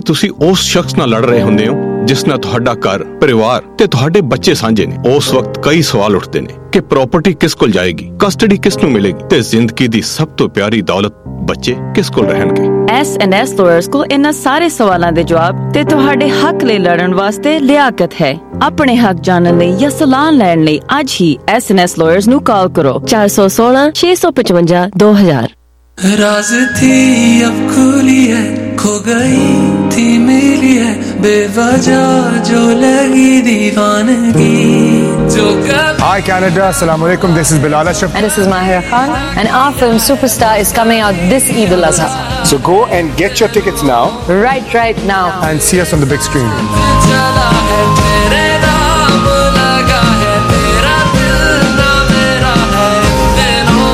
ਤੁਸੀਂ ਉਸ ਸ਼ਖਸ ਨਾਲ ਲੜ ਰਹੇ ਹੁੰਦੇ ਹੋ ਜਿਸ ਨਾਲ ਤੁਹਾਡਾ ਘਰ, ਪਰਿਵਾਰ ਤੇ ਤੁਹਾਡੇ ਬੱਚੇ ਸਾਂਝੇ ਨੇ, ਉਸ ਵਕਤ ਕਈ ਸਵਾਲ ਉੱਠਦੇ ਨੇ ਕਿ ਪ੍ਰਾਪਰਟੀ ਕਿਸ ਕੋਲ ਜਾਏਗੀ, ਕਸਟਡੀ ਕਿਸ ਨੂੰ ਮਿਲੇਗੀ ਤੇ ਜ਼ਿੰਦਗੀ ਦੀ ਸਭ ਤੋਂ ਪਿਆਰੀ ਦੌਲਤ ਬੱਚੇ ਕਿਸ ਕੋਲ ਰਹਿਣਗੇ। S&S ਲਾਇਰਸ ਕੋਲ ਇਹਨਾਂ ਸਾਰੇ ਸਵਾਲਾਂ ਦੇ ਜਵਾਬ ਤੇ ਤੁਹਾਡੇ ਹੱਕ ਲਈ ਲੜਨ ਵਾਸਤੇ ਲਿਆਕਤ ਹੈ। ਆਪਣੇ ਹੱਕ ਜਾਣਨ ਲਈ ਜਾਂ ਸਲਾਹ ਲੈਣ ਲਈ ਅੱਜ ਹੀ S&S ਲਾਇਰਸ ਨੂੰ ਕਾਲ ਕਰੋ 416 655 2000। राज थी अब खुली है, खो गई थी मिली है, बेवजह जो लगी दीवानगी जो Hi Canada, Assalamu alaikum, this is Bilal Ashraf and this is Mahira Khan and our film Superstar is coming out this Eid al-Azha. So go and get your tickets now. Right now. And see us on the big screen. चला है तेरे नाम लगा है तेरा दिल ना मेरा है दिलों।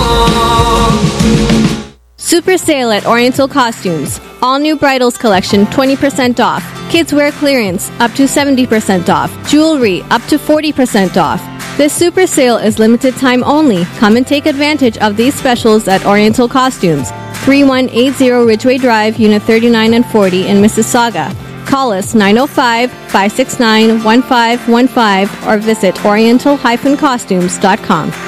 Super sale at Oriental Costumes. All new bridals collection 20% off. Kids wear clearance up to 70% off. Jewelry up to 40% off. This super sale is limited time only. Come and take advantage of these specials at Oriental Costumes. 3180 Ridgeway Drive, Unit 39 and 40 in Mississauga. Call us 905-569-1515 or visit oriental-costumes.com.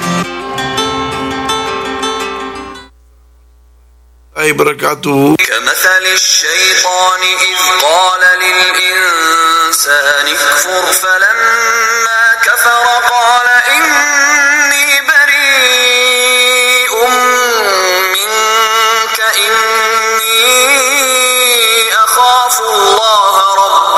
كمثل الشيطان إذ قال للإنسان اكفر فلما كفر قال إني بريء منك إني أخاف الله رب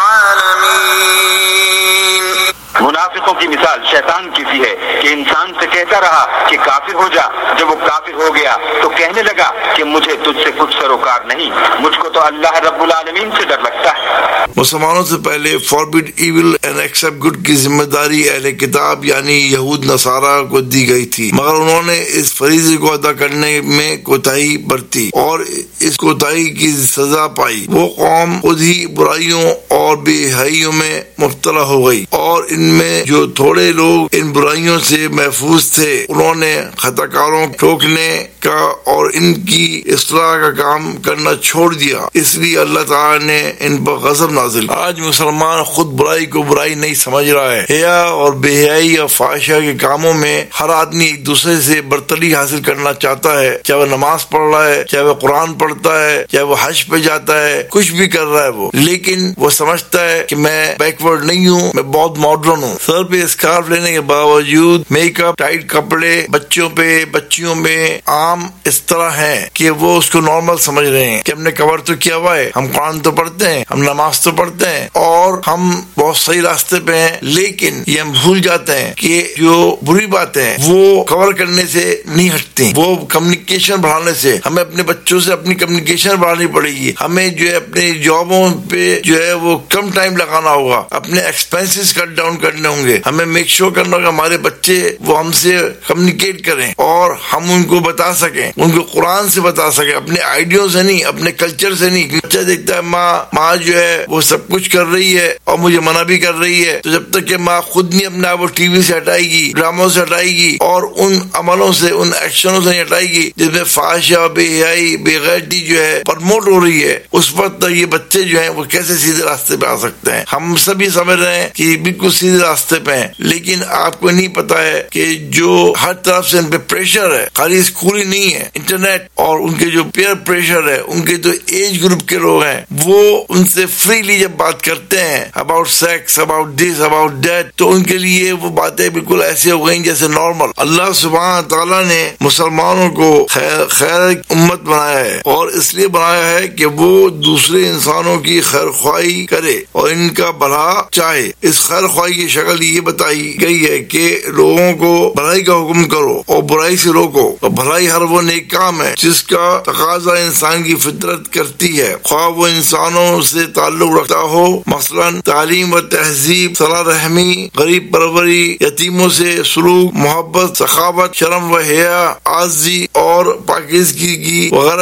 العالمين। मुनाफिकों की मिसाल शैतान की सी है कि इंसान से कहता रहा कि काफिर हो जा, जब वो काफिर हो गया तो कहने लगा कि मुझे तुझसे कुछ सरोकार नहीं, मुझको तो अल्लाह रब्बुल आलमीन से डर लगता है। मुसलमानों से पहले forbid evil and accept good की जिम्मेदारी अहले किताब यानी यहूद नसारा को दी गई थी, मगर उन्होंने इस फरीजे को अदा करने में कोताही बरती और इस कोताही की सजा पाई। वो कौम खुद ही बुराइयों और बेहयाइयों में मुब्तला हो गई और इनमें जो थोड़े लोग इन बुराइयों से महफूज थे उन्होंने खताकारों ठोकने का और इनकी इस्लाह का काम करना छोड़ दिया, इसलिए अल्लाह ताला ने इन पर गज़ब नाज़िल। आज मुसलमान खुद बुराई को बुराई नहीं समझ रहा है। हया और बेहयाई और फाहिशा के कामों में हर आदमी एक दूसरे से बर्तरी हासिल करना चाहता है, चाहे वो नमाज पढ़ रहा है, चाहे वो कुरान पढ़ता है, चाहे वो हज पे जाता है, कुछ भी कर रहा है वो, लेकिन वो समझता है कि मैं बैकवर्ड नहीं हूँ, मैं बहुत मॉडर्न हूँ। सर पे स्कार्फ लेने के बावजूद मेकअप, टाइट कपड़े बच्चों पे बच्चियों में आम इस तरह है कि वो उसको नॉर्मल समझ रहे हैं कि हमने कवर तो किया हुआ है, हम कुरान तो पढ़ते हैं, हम नमाज तो पढ़ते हैं और हम बहुत सही रास्ते पे हैं, लेकिन ये हम भूल जाते हैं कि जो बुरी बातें हैं वो कवर करने से नहीं हटती, वो कम्युनिकेशन बढ़ाने से। हमें अपने बच्चों से अपनी कम्युनिकेशन बढ़ानी पड़ेगी, हमें जो है अपने जॉबों पे जो है वो कम टाइम लगाना होगा, अपने एक्सपेंसेस कट डाउन करने होंगे, हमें मेक श्योर करना होगा हमारे बच्चे वो हमसे कम्युनिकेट करें और हम उनको बता सकें, उनको कुरान से बता सकें, अपने आइडियों से नहीं, अपने कल्चर से नहीं। बच्चा देखता है माँ जो है वो सब कुछ कर रही है और मुझे मना भी कर रही है, तो जब तक कि माँ खुद नहीं अपने आप को टीवी से हटाएगी, ड्रामों से हटाएगी और उन अमलों से, उन एक्शनों से नहीं हटाएगी जिसमें फाहिशा, बेहयाई, बेगैरती जो है प्रमोट हो रही है, उस वक्त तक ये बच्चे जो है वो कैसे सीधे रास्ते पे आ सकते हैं। हम सभी समझ रहे हैं कि बिल्कुल सीधे रास्ते पे हैं, लेकिन आपको नहीं पता है कि जो हर तरफ से इन पे प्रेशर है, खाली स्कूल ही नहीं है, इंटरनेट और उनके जो पीयर प्रेशर है, उनके जो एज ग्रुप के लोग हैं वो उनसे फ्रीली जब बात करते हैं about sex, about this, about that, तो उनके लिए वो बातें बिल्कुल ऐसे हो गई जैसे नॉर्मल। अल्लाह सुब्हान ताला ने मुसलमानों को खैर उम्मत बनाया है और इसलिए बनाया है कि वो दूसरे इंसानों की खैर ख्वाही करे और इनका भला चाहे। इस खैर ख्वाही की शक्ल ये बताई गई है कि लोगों को भलाई का हुक्म करो और बुराई से रोको, और भलाई हर वो नेक काम है जिसका तकाजा इंसान की फितरत करती है, ख्वाह वो इंसानों से ताल्लुक रखता हो, मसलन तालीम व तहजीब, सला रहमी, गरीब परवरी, यतीमों से सलूक, मोहब्बत, सखावत, शर्म व हया, आजी और पाकिज़गी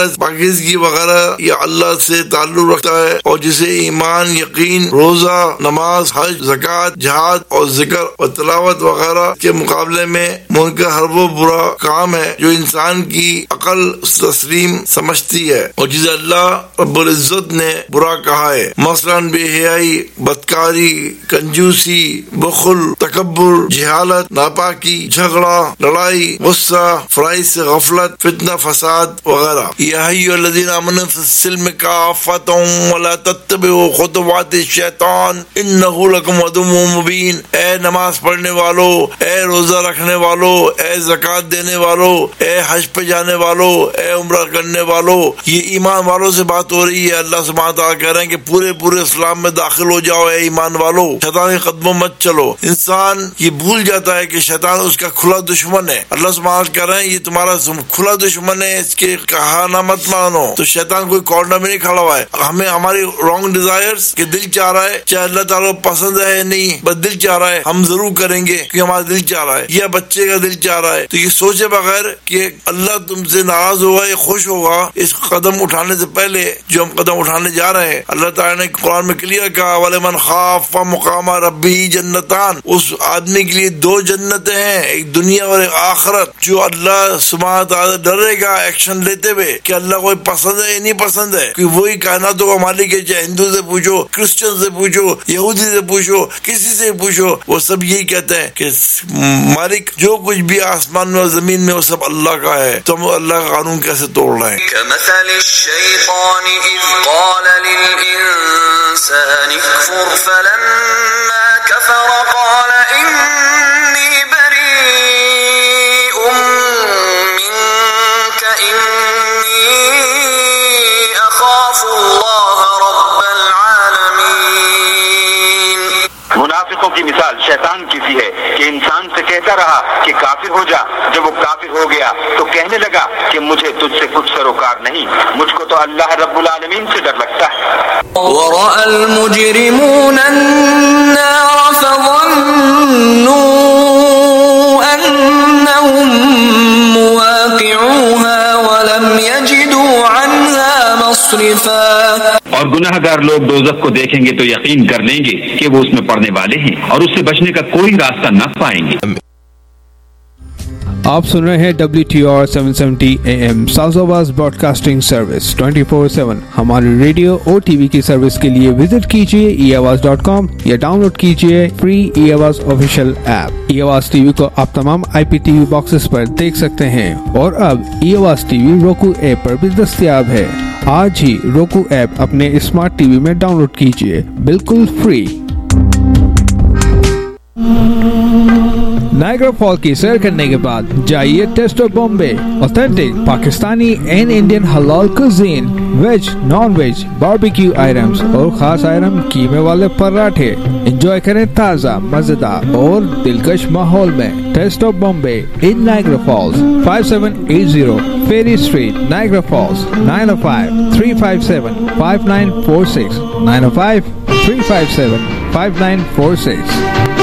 वगैरह या अल्लाह से ताल्लुक रखता है और जिसे ईमान, यकीन, रोजा, नमाज, हज, ज़कात, जिहाद और जिक्र जिक्र और तलावत वगैरह के मुकाबले में मुनकर हर वो बुरा काम है जो इंसान की अकल तस्लीम समझती है और जिसे अल्लाह रब्बुल इज्जत ने बुरा कहा है। मसलन बेहयाई, बदकारी, कंजूसी, बुखल, तकब्बुर, जहालत, नापाकी, झगड़ा, लड़ाई, गुस्सा, फराइज से गफलत, फितना, फसाद वगैरह। या अय्युहल्लज़ीना आमनू फिस्सिल्म काफ़तन वला तत्तबिउ खुतुवातिश शैतान इन्नहु लकुम अदुव्वुम मुबीन। ए नमाज पढ़ने वालों, ए रोजा रखने वालों, ए ज़कात देने वालों, ए हज पे जाने वालों, ए उम्रा करने वालों, ये ईमान वालों से बात हो रही है। अल्लाह सुब्हानहू व तआला कह रहे हैं कि पूरे इस्लाम में दाखिल हो जाओ ए ईमान वालों, शैतान के कदमों मत चलो। इंसान ये भूल जाता है कि शैतान उसका खुला दुश्मन है। अल्लाह सुब्हानहू कह रहे हैं ये तुम्हारा खुला दुश्मन है, इसके कहा ना मत मानो। तो शैतान कोई कॉर्नर में नहीं खड़ा हुआ है। हमें हमारी रॉन्ग डिजायर्स के दिल चाह रहा है, चाहे अल्लाह ताला पसंद है या नहीं, बस दिल चाह रहा है, हम जरूर करेंगे क्योंकि हमारा दिल चाह रहा है, या बच्चे का दिल चाह रहा है। तो ये सोचे बगैर कि अल्लाह तुमसे नाराज होगा या खुश होगा इस कदम उठाने से पहले जो हम कदम उठाने जा रहे हैं। अल्लाह ताला ने कुरान में क्लियर कहा वलिमन खाफ मकाम रब्बी जन्नतान, उस आदमी के लिए दो जन्नतें हैं, एक दुनिया और एक आखिरत। जो अल्लाह सुब्हानहू व तआला डरेगा एक्शन लेते हुए कि अल्लाह को पसंद है या नहीं पसंद है, कि वही कायनातों का मालिक है। चाहे हिंदू से पूछो, क्रिश्चियन से पूछो, यहूदी से पूछो, किसी से पूछो, वो सब यही कहते हैं कि मालिक जो कुछ भी आसमान में और जमीन में वो सब अल्लाह का है। तो हम अल्लाह का कानून कैसे तोड़ रहे हैं। कमसलि शैतान इज़ क़ाल लिल इंसानि कफ़ुर फलम्मा कफ़र क़ाल इन्नी बरीउम मिनका इन्नी अख़ाफ़ुल्लाह रब्बल आलमीन। मुनाफिकों की मिसाल शैतान की सी है कि इंसान से कहता रहा कि काफिर हो जा, जब वो काफिर हो गया तो कहने लगा कि मुझे तुझसे कुछ सरोकार नहीं, मुझको तो अल्लाह रब्बुल आलमीन से डर लगता है। वरअल मुजरिमून अन्नार फज़न्नू अन्नहुम मुवाक़िऊहा वलम यजिदू अन्हा मस्रिफा। और गुनाहगार लोग दोज़ख को देखेंगे तो यकीन कर लेंगे कि वो उसमें पड़ने वाले हैं और उससे बचने का कोई रास्ता न पाएंगे। आप सुन रहे हैं WTR 770 AM south broadcasting service 24/7। हमारी रेडियो और टीवी की सर्विस के लिए विजिट कीजिए eAwaz.com या डाउनलोड कीजिए free eAwaz official app. eAwaz TV को आप तमाम IPTV बॉक्सेस पर देख सकते हैं और अब eAwaz टीवी roku ऐप पर भी दस्तयाब है। आज ही roku ऐप अपने स्मार्ट टीवी में डाउनलोड कीजिए, बिल्कुल फ्री। नायग्रा फॉल की सैर करने के बाद जाइए taste of Bombay, authentic Pakistani and Indian हलाल cuisine, veg, non veg, barbecue items और खास आइटम कीमे वाले पराठे। एंजॉय करें ताज़ा, मजेदार और दिलकश माहौल में। Taste of Bombay in Niagara Falls, 5780 Ferry Street, Niagara Falls, 905-357-5946, 905-357-5946।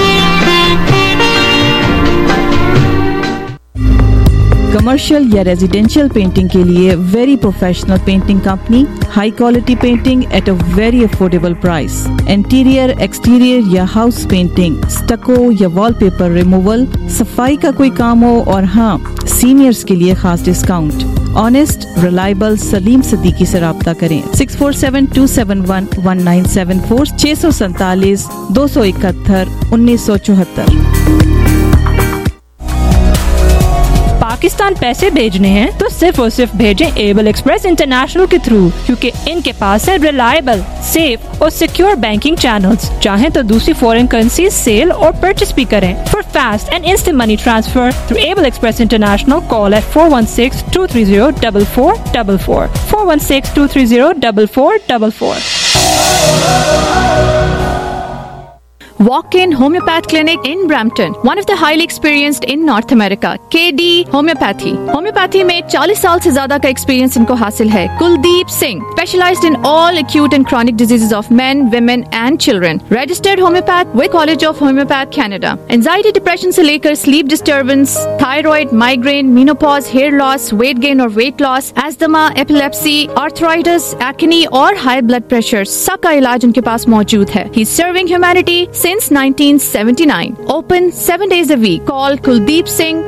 Commercial या रेजिडेंशियल पेंटिंग के लिए very professional painting company, high quality painting at a very affordable price. Interior, exterior या हाउस पेंटिंग, स्टको या वॉलपेपर रिमूवल, सफाई का कोई काम हो और हाँ, सीनियर्स के लिए खास discount. Honest, reliable Salim Siddiqui से राब्ता करें। 6472711974, 647-271-1974। पाकिस्तान पैसे भेजने हैं तो सिर्फ और सिर्फ भेजें एबल एक्सप्रेस इंटरनेशनल के थ्रू, क्योंकि इनके पास है रिलायबल, सेफ और सिक्योर बैंकिंग चैनल्स। चाहें तो दूसरी फॉरेन करेंसी सेल और परचेस भी करें। For fast and instant money transfer through Able Express International call at 416-230-4444, 416-230-4444। Walk-in Homeopath Clinic in Brampton, one of the highly experienced in North America. KD Homeopathy. Homeopathy में 40 साल से ज्यादा का experience इनको हासिल है। Kuldeep Singh, specialized in all acute and chronic diseases of men, women and children. Registered homeopath with College of Homeopath Canada. Anxiety, depression से लेकर sleep disturbance, thyroid, migraine, menopause, hair loss, weight gain और weight loss, asthma, epilepsy, arthritis, acne और high blood pressure, सबका इलाज उनके पास मौजूद है। He's serving humanity since 1979. Open 7 days a week. Call Kuldeep Singh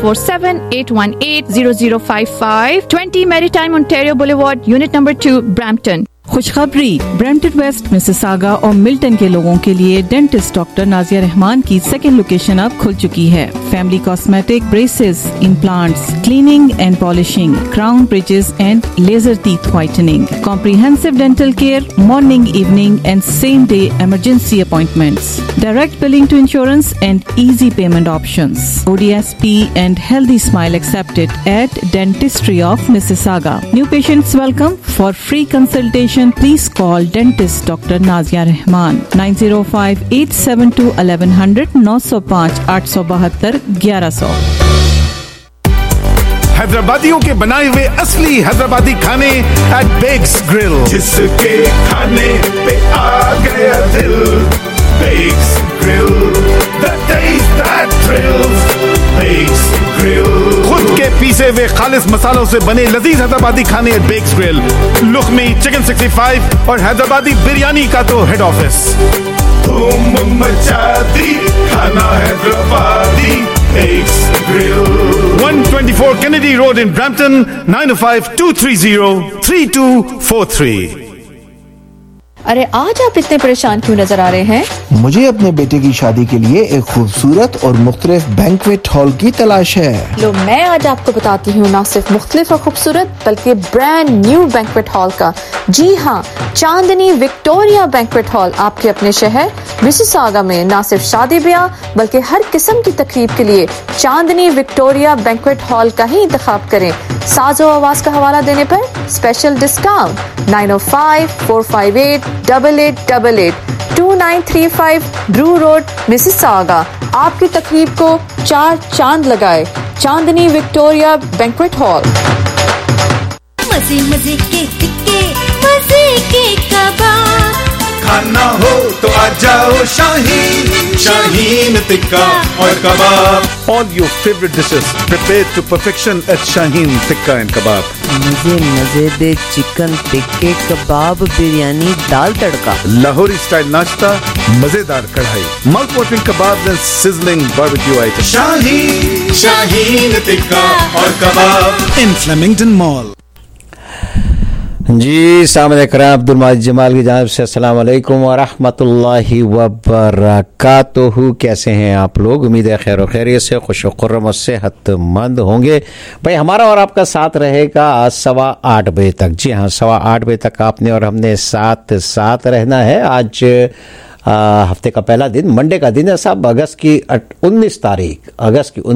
647-818-0055, 20 Maritime Ontario Boulevard, Unit number 2, Brampton. खुशखबरी, Brampton West, Mississauga और Milton के लोगों के लिए डेंटिस्ट डॉक्टर नाजिया रहमान की सेकेंड लोकेशन अब खुल चुकी है। Family cosmetic, braces, implants, cleaning and polishing, crown bridges and laser teeth whitening, comprehensive dental care, morning, evening and same day emergency appointments, direct billing to insurance and easy payment options, ODSP and healthy smile accepted at Dentistry of Mississauga. New patients welcome. For free consultation please call dentist Dr. Nazia Rahman 905-872-1100 905-872-1100। हैदराबादियों के बनाए हुए असली हैदराबादी खाने at Bex grill, जिसके खाने पे आ गया दिल। Bex Grill, the taste that thrills. Bex Grill, खुद के पीसे हुए खालिस मसालों से बने लजीज हैदराबादी खाने at Bex Grill, lukhmi, chicken 65 और हैदराबादी बिरयानी का तो हेड ऑफिस। धूम मचा दी खाना Hyderabadi Bex Grill. 124 Kennedy Road in Brampton, 905-230-3243। अरे आज आप इतने परेशान क्यों नजर आ रहे हैं? मुझे अपने बेटे की शादी के लिए एक खूबसूरत और मुख्तलिफ बैंक्वेट हॉल की तलाश है। लो मैं आज आपको बताती हूँ ना सिर्फ मुख्तलिफ और खूबसूरत बल्कि ब्रांड न्यू बैंक्वेट हॉल का। जी हाँ, चांदनी विक्टोरिया बैंक्वेट हॉल आपके अपने शहर मिसिसागा में ना सिर्फ शादी ब्याह बल्कि हर किस्म की तकरीब के लिए चांदनी विक्टोरिया बैंक्वेट हॉल का ही इंतखाब करें। साजो आवाज का हवाला देने पर special discount 905-458-8888, 2935 Drew Road, Mississauga. आपकी तकरीब को 4 चांद लगाए। Chandni Victoria banquet hall. मजे मजे के टिक्के, मजे के कबाब, खाना हो तो आ जाओ शाहीन, शाहीन टिक्का और कबाब। All your favorite dishes prepared to perfection at Shaheen Tikka and Kebab. मजे मजे दे चिकन टिक्के, कबाब, बिरयानी, दाल तड़का, लाहौरी स्टाइल नाश्ता, मजेदार कढ़ाई, माउथ वाटरिंग कबाब and sizzling barbecue items. Shaheen Tikka और कबाब in Flemington Mall. जी सामने कराम अब्दुल माजिद जमाल की जानिब से अस्सलाम वालेकुम व रहमतुल्लाहि व बरकातुहू। कैसे हैं आप लोग? उम्मीद है खैर खैरियत से, खुश खुर्रम और सेहतमंद होंगे। भाई हमारा और आपका साथ रहेगा आज 8:15 बजे तक। जी हाँ, 8:15 बजे तक आपने और हमने साथ साथ रहना है। आज हफ्ते का पहला दिन, मंडे का दिन है साहब, अगस्त की 19 तारीख और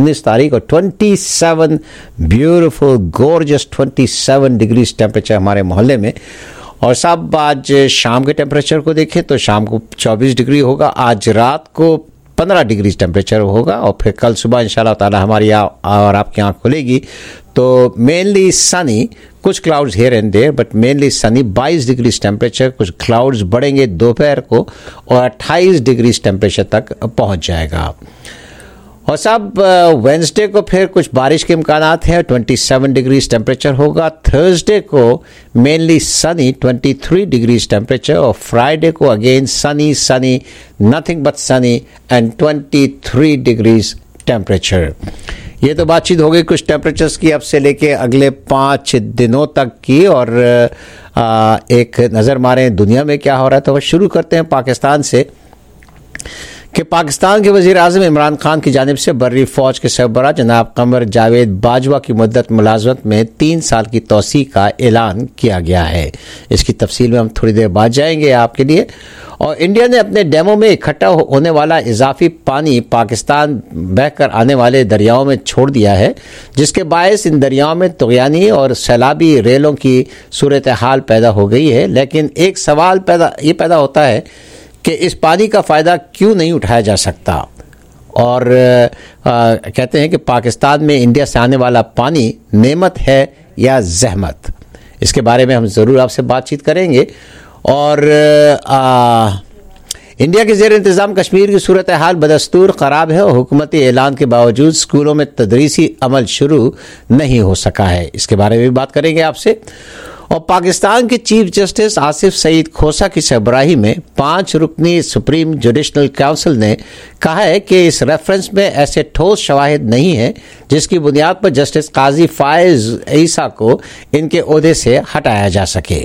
27 ब्यूटीफुल गॉर्जियस 27 डिग्रीज टेम्परेचर हमारे मोहल्ले में। और साहब आज शाम के टेम्परेचर को देखें तो शाम को 24 डिग्री होगा, आज रात को 15 डिग्री टेम्परेचर होगा और फिर कल सुबह इंशाल्लाह ताला हमारी और आपकी आँख खुलेगी तो मेनली सनी, कुछ clouds here and there but mainly sunny. 22 degree temperature, कुछ क्लाउड्स बढ़ेंगे दोपहर को और 28 डिग्री टेम्परेचर तक पहुंच जाएगा। और साहब वेंसडे को फिर कुछ बारिश के इम्कानात हैं, 27 डिग्री टेम्परेचर होगा। थर्सडे को मेनली सनी, 23 डिग्री टेम्परेचर और फ्राइडे को again sunny, nothing but sunny and 23 degree temperature. ये तो बातचीत हो गई कुछ टेम्परेचर्स की अब से लेके अगले 5 दिनों तक की। और एक नज़र मारें दुनिया में क्या हो रहा है तो शुरू करते हैं पाकिस्तान से कि पाकिस्तान के वज़ीर आज़म इमरान खान की जानिब से बर्री फ़ौज के सरबराह जनाब कमर जावेद बाजवा की मुद्दत मुलाज़मत में 3 साल की तौसी का ऐलान किया गया है। इसकी तफसील में हम थोड़ी देर बाद जाएंगे आपके लिए। और इंडिया ने अपने डैमों में इकट्ठा होने वाला इजाफी पानी पाकिस्तान बहकर आने वाले दरियाओं में छोड़ दिया है, जिसके बायस इन दरियाओं में तुग़यानी और सैलाबी रेलों की सूरत हाल पैदा हो गई है। लेकिन एक सवाल पैदा होता है कि इस पानी का फ़ायदा क्यों नहीं उठाया जा सकता। और कहते हैं कि पाकिस्तान में इंडिया से आने वाला पानी नेमत है या जहमत, इसके बारे में हम ज़रूर आपसे बातचीत करेंगे। और इंडिया के ज़ेर इंतज़ाम कश्मीर की सूरत हाल बदस्तूर ख़राब है और हुकूमती ऐलान के बावजूद स्कूलों में तदरीसी अमल शुरू नहीं हो सका है, इसके बारे में भी बात करेंगे आपसे। और पाकिस्तान के चीफ जस्टिस आसिफ सईद खोसा की सरबराही में 5 रुकनी सुप्रीम जुडिशल काउंसिल ने कहा है कि इस रेफरेंस में ऐसे ठोस शवाहिद नहीं है जिसकी बुनियाद पर जस्टिस काजी फायज ईसा को इनके ओहदे से हटाया जा सके।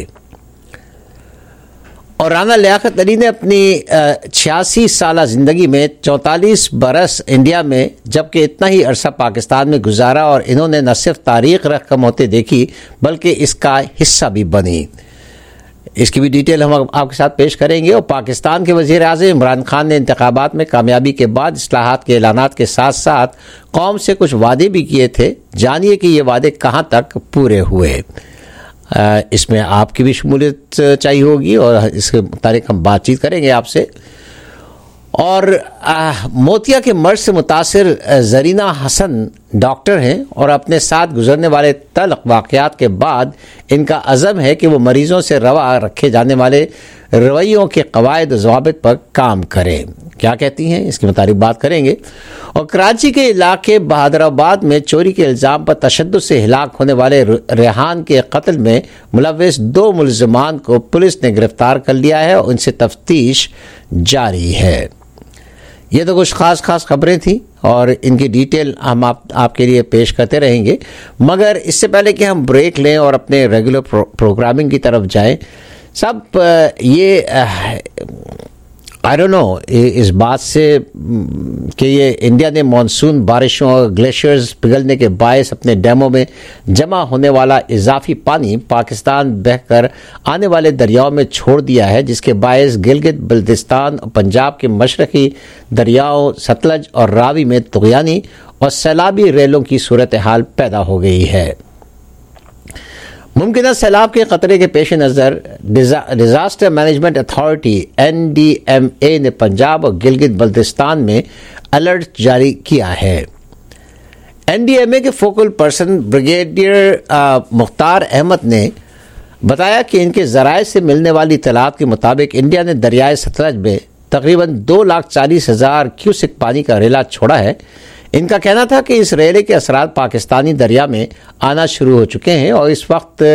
और राना लियाकत अली ने अपनी 86 साल जिंदगी में 44 बरस इंडिया में जबकि इतना ही अरसा पाकिस्तान में गुजारा और इन्होंने न सिर्फ तारीख रकम होते देखी बल्कि इसका हिस्सा भी बनी। इसकी भी डिटेल हम आपके साथ पेश करेंगे। और पाकिस्तान के वज़ीर आज़म इमरान खान ने इंतखाबात में कामयाबी के बाद इस्लाहात के ऐलानात के साथ साथ कौम से कुछ वादे भी किए थे। जानिए कि ये वादे कहाँ तक पूरे हुए। इसमें आपकी भी शमूलियत चाहिए होगी और इसके मुताबिक हम बातचीत करेंगे आपसे। और मोतिया के मर्ज से मुतासिर जरीना हसन डॉक्टर हैं और अपने साथ गुजरने वाले तल्ख वाक़यात के बाद इनका अज़म है कि वो मरीज़ों से रवा रखे जाने वाले रवैयों के कवायद ज़वाबित पर काम करें। क्या कहती हैं इसके मुताबिक बात करेंगे। और कराची के इलाके बहादुराबाद में चोरी के इल्ज़ाम पर तशद्दुद से हिलाक होने वाले रेहान के कत्ल में मुलव्विस 2 मुलज़मान को पुलिस ने गिरफ्तार कर लिया है और उनसे तफ्तीश जारी है। ये तो कुछ खास खबरें थी और इनकी डिटेल हम आपके लिए पेश करते रहेंगे, मगर इससे पहले कि हम ब्रेक लें और अपने रेगुलर प्रोग्रामिंग की तरफ जाएं, सब ये आई डोंट नो इस बात से कि ये इंडिया ने मानसून बारिशों और ग्लेशियर्स पिघलने के बायस अपने डैमों में जमा होने वाला इजाफी पानी पाकिस्तान बहकर आने वाले दरियाओं में छोड़ दिया है, जिसके बायस गिलगित बल्तिस्तान और पंजाब के मशरकी दरियाओं सतलज और रावी में तुग़यानी और सैलाबी रेलों की सूरत हाल पैदा हो गई है। मुमकिन सैलाब के खतरे के पेश नज़र डिजास्टर मैनेजमेंट अथॉरिटी NDMA ने पंजाब और गिलगित बल्तिस्तान में अलर्ट जारी किया है। NDMA के focal person brigadier Mukhtar Ahmed ने बताया कि इनके ज़राए से मिलने वाली इत्तलात के मुताबिक इंडिया ने दरियाए सतलज में तकरीबन 2,40,000 क्यूसिक पानी का रेला छोड़ा है। इनका कहना था कि इस रेले के असरात पाकिस्तानी दरिया में आना शुरू हो चुके हैं और इस वक्त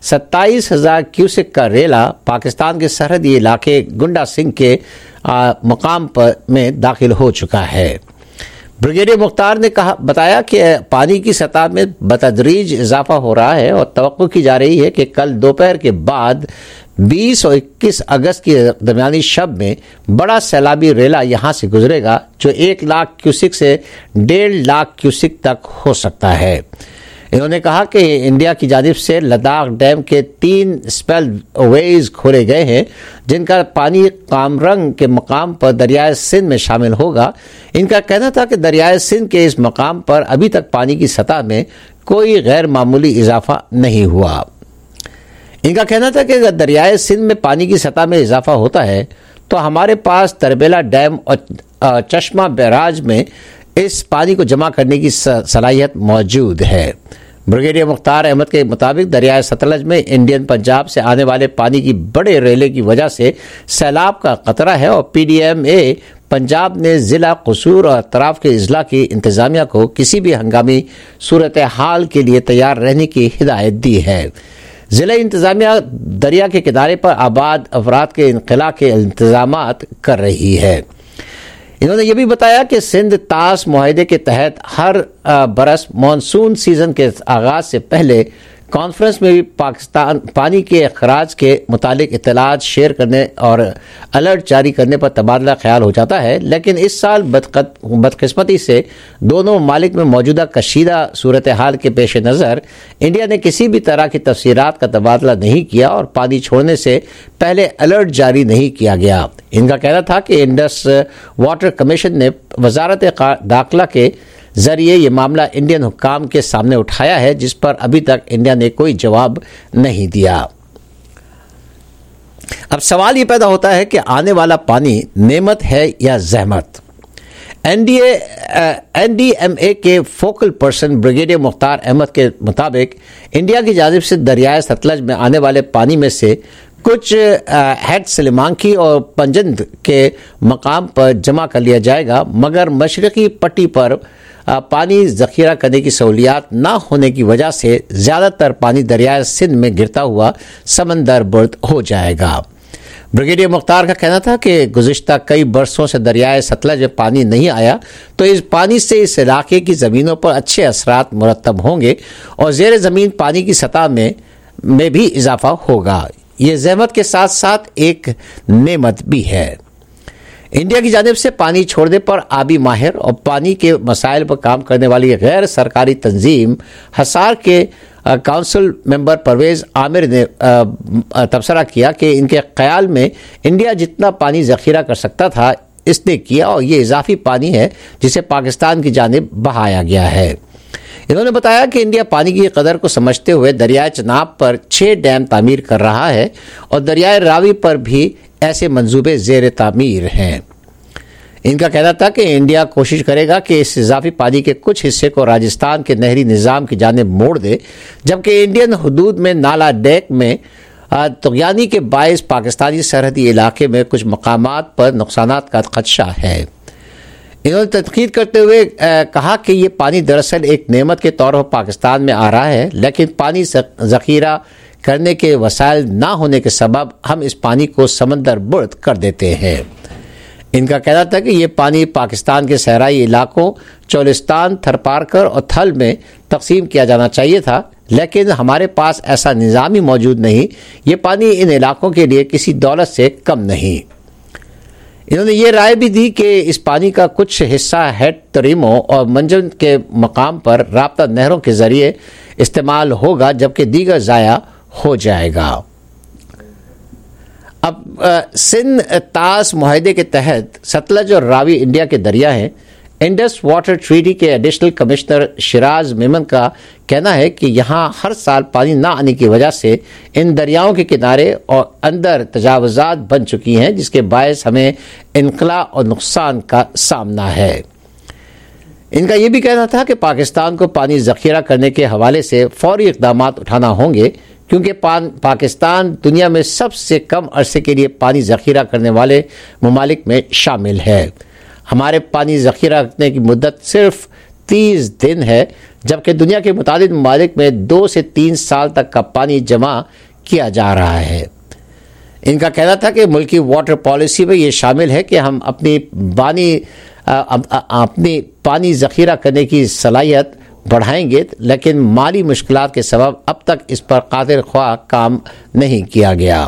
27,000 क्यूसिक का रेला पाकिस्तान के सरहदी इलाके गुंडा सिंह के मकाम पर में दाखिल हो चुका है। ब्रिगेडियर मुख्तार ने बताया कि पानी की सतह में बतदरीज इजाफा हो रहा है और तवक्को की जा रही है कि कल दोपहर के बाद 20 और 21 अगस्त की दरमियानी शब में बड़ा सैलाबी रेला यहाँ से गुजरेगा जो 1 लाख क्यूसिक से 1.5 लाख क्यूसिक तक हो सकता है। इन्होंने कहा कि इंडिया की जानिब से लद्दाख डैम के 3 स्पेल वेज खोले गए हैं जिनका पानी कामरंग के मकाम पर दरियाए सिंध में शामिल होगा। इनका कहना था कि दरियाए सिंध के इस मकाम पर अभी तक पानी की सतह में कोई गैर मामूली इजाफा नहीं हुआ। इनका कहना था कि अगर दरियाए सिंध में पानी की सतह में इजाफा होता है तो हमारे पास तरबेला डैम और चश्मा बैराज में इस पानी को जमा करने की सलाहियत मौजूद है। ब्रिगेडियर मुख्तार अहमद के मुताबिक दरियाए सतलज में इंडियन पंजाब से आने वाले पानी की बड़े रेले की वजह से सैलाब का खतरा है और PDMA पंजाब ने ज़िला कसूर और अतराफ के अजला की इंतजामिया को किसी भी हंगामी सूरत हाल के लिए तैयार रहने की हिदायत दी है। ज़िला इंतजामिया दरिया के किनारे पर आबाद अफराद के इनक़ला के इंतजामात कर रही है। इन्होंने ये भी बताया कि सिंध तास मुआहदे के तहत हर बरस मानसून सीजन के आगाज से पहले कॉन्फ्रेंस में भी पाकिस्तान पानी के अखराज के मुतालिक इत्तलात शेयर करने और अलर्ट जारी करने पर तबादला ख्याल हो जाता है, लेकिन इस साल बदकिस्मती से दोनों ममालिक में मौजूदा कशीदा सूरत हाल के पेश नज़र इंडिया ने किसी भी तरह की तफसीरात का तबादला नहीं किया और पानी छोड़ने से पहले अलर्ट जारी नहीं किया गया। इनका कहना था कि इंडस वाटर कमीशन ने वजारत दाखिला के जरिए ये मामला इंडियन हुक्काम के सामने उठाया है, जिस पर अभी तक इंडिया ने कोई जवाब नहीं दिया। अब सवाल ये पैदा होता है कि आने वाला पानी नेमत है या जहमत। NDMA के focal person brigadier Mukhtar Ahmed के मुताबिक इंडिया की जानिब से दरियाए सतलज में आने वाले पानी में से कुछ हेड सलीमांकी और पंजंद के मकाम पर जमा कर लिया जाएगा, मगर मशरकी पट्टी पर पानी जखीरा करने की सहूलियात ना होने की वजह से ज़्यादातर पानी दरियाए सिंध में गिरता हुआ समंदर बुर्द हो जाएगा। ब्रिगेडियर मुख्तार का कहना था कि गुज़िश्ता कई बरसों से दरियाए सतलज में पानी नहीं आया, तो इस पानी से इस इलाके की ज़मीनों पर अच्छे असरात मुरतब होंगे और ज़ेर ज़मीन पानी की सतह में भी इजाफा होगा। ये ज़हमत के साथ साथ एक नेमत भी है। इंडिया की जानिब से पानी छोड़ने पर आबी माहिर और पानी के मसाइल पर काम करने वाली गैर सरकारी तंजीम हसार के काउंसिल मेंबर परवेज़ आमिर ने तबसरा किया कि इनके ख्याल में इंडिया जितना पानी ज़ख़ीरा कर सकता था इसने किया और ये इजाफी पानी है जिसे पाकिस्तान की जानिब बहाया गया है। इन्होंने बताया कि इंडिया पानी की कदर को समझते हुए दरियाए चनाब पर 6 डैम तामीर कर रहा है और दरियाए रावी पर भी ऐसे मंसूबे ज़ेर तामीर हैं। इनका कहना था कि इंडिया कोशिश करेगा कि इस इजाफी पानी के कुछ हिस्से को राजस्थान के नहरी निज़ाम की जानिब मोड़ दे, जबकि इंडियन हदूद में नाला डेक में तुग़यानी के बायस पाकिस्तानी सरहदी इलाके में कुछ मकामात पर नुकसानात का खदशा है। इन्होंने तनकीद करते हुए कहा कि ये पानी दरअसल एक नेमत के तौर पर पाकिस्तान में आ रहा है, लेकिन पानी ज़ख़ीरा करने के वसाइल ना होने के सबब हम इस पानी को समंदर बुर्द कर देते हैं। इनका कहना था कि ये पानी पाकिस्तान के सहराई इलाकों चोलिस्तान, थरपारकर और थल में तकसीम किया जाना चाहिए था, लेकिन हमारे पास ऐसा निज़ाम ही मौजूद नहीं। ये पानी इन इलाकों के लिए किसी दौलत से कम नहीं। इन्होंने ये राय भी दी कि इस पानी का कुछ हिस्सा हेड तरीमों और मंजन के मकाम पर राब्ता नहरों के ज़रिए इस्तेमाल होगा, जबकि दीगर ज़ाया हो जाएगा। अब सिंध तास मुआहदे के तहत सतलज और रावी इंडिया के दरिया हैं। इंडस वाटर ट्रीटी के एडिशनल कमिश्नर शिराज मेमन का कहना है कि यहाँ हर साल पानी ना आने की वजह से इन दरियाओं के किनारे और अंदर तजावुज़ात बन चुकी हैं, जिसके बायस हमें इनकला और नुकसान का सामना है। इनका ये भी कहना था कि पाकिस्तान को पानी ज़ख़ीरा करने के हवाले से फौरी इक़दामात उठाना होंगे, क्योंकि पाकिस्तान दुनिया में सबसे कम अरसे के लिए पानी ज़ख़ीरा करने वाले ममालिक में शामिल है। हमारे पानी ज़ख़ीरा रखने की मुद्दत सिर्फ 30 दिन है, जबकि दुनिया के मुताबिक ममालिक में 2 से 3 साल तक का पानी जमा किया जा रहा है। इनका कहना था कि मुल्की वाटर पॉलिसी में ये शामिल है कि हम अपनी पानी ज़ख़ीरा करने की सलाहियत बढ़ाएंगे, लेकिन माली मुश्किलात के सबब अब तक इस पर कादिर ख्वाह काम नहीं किया गया।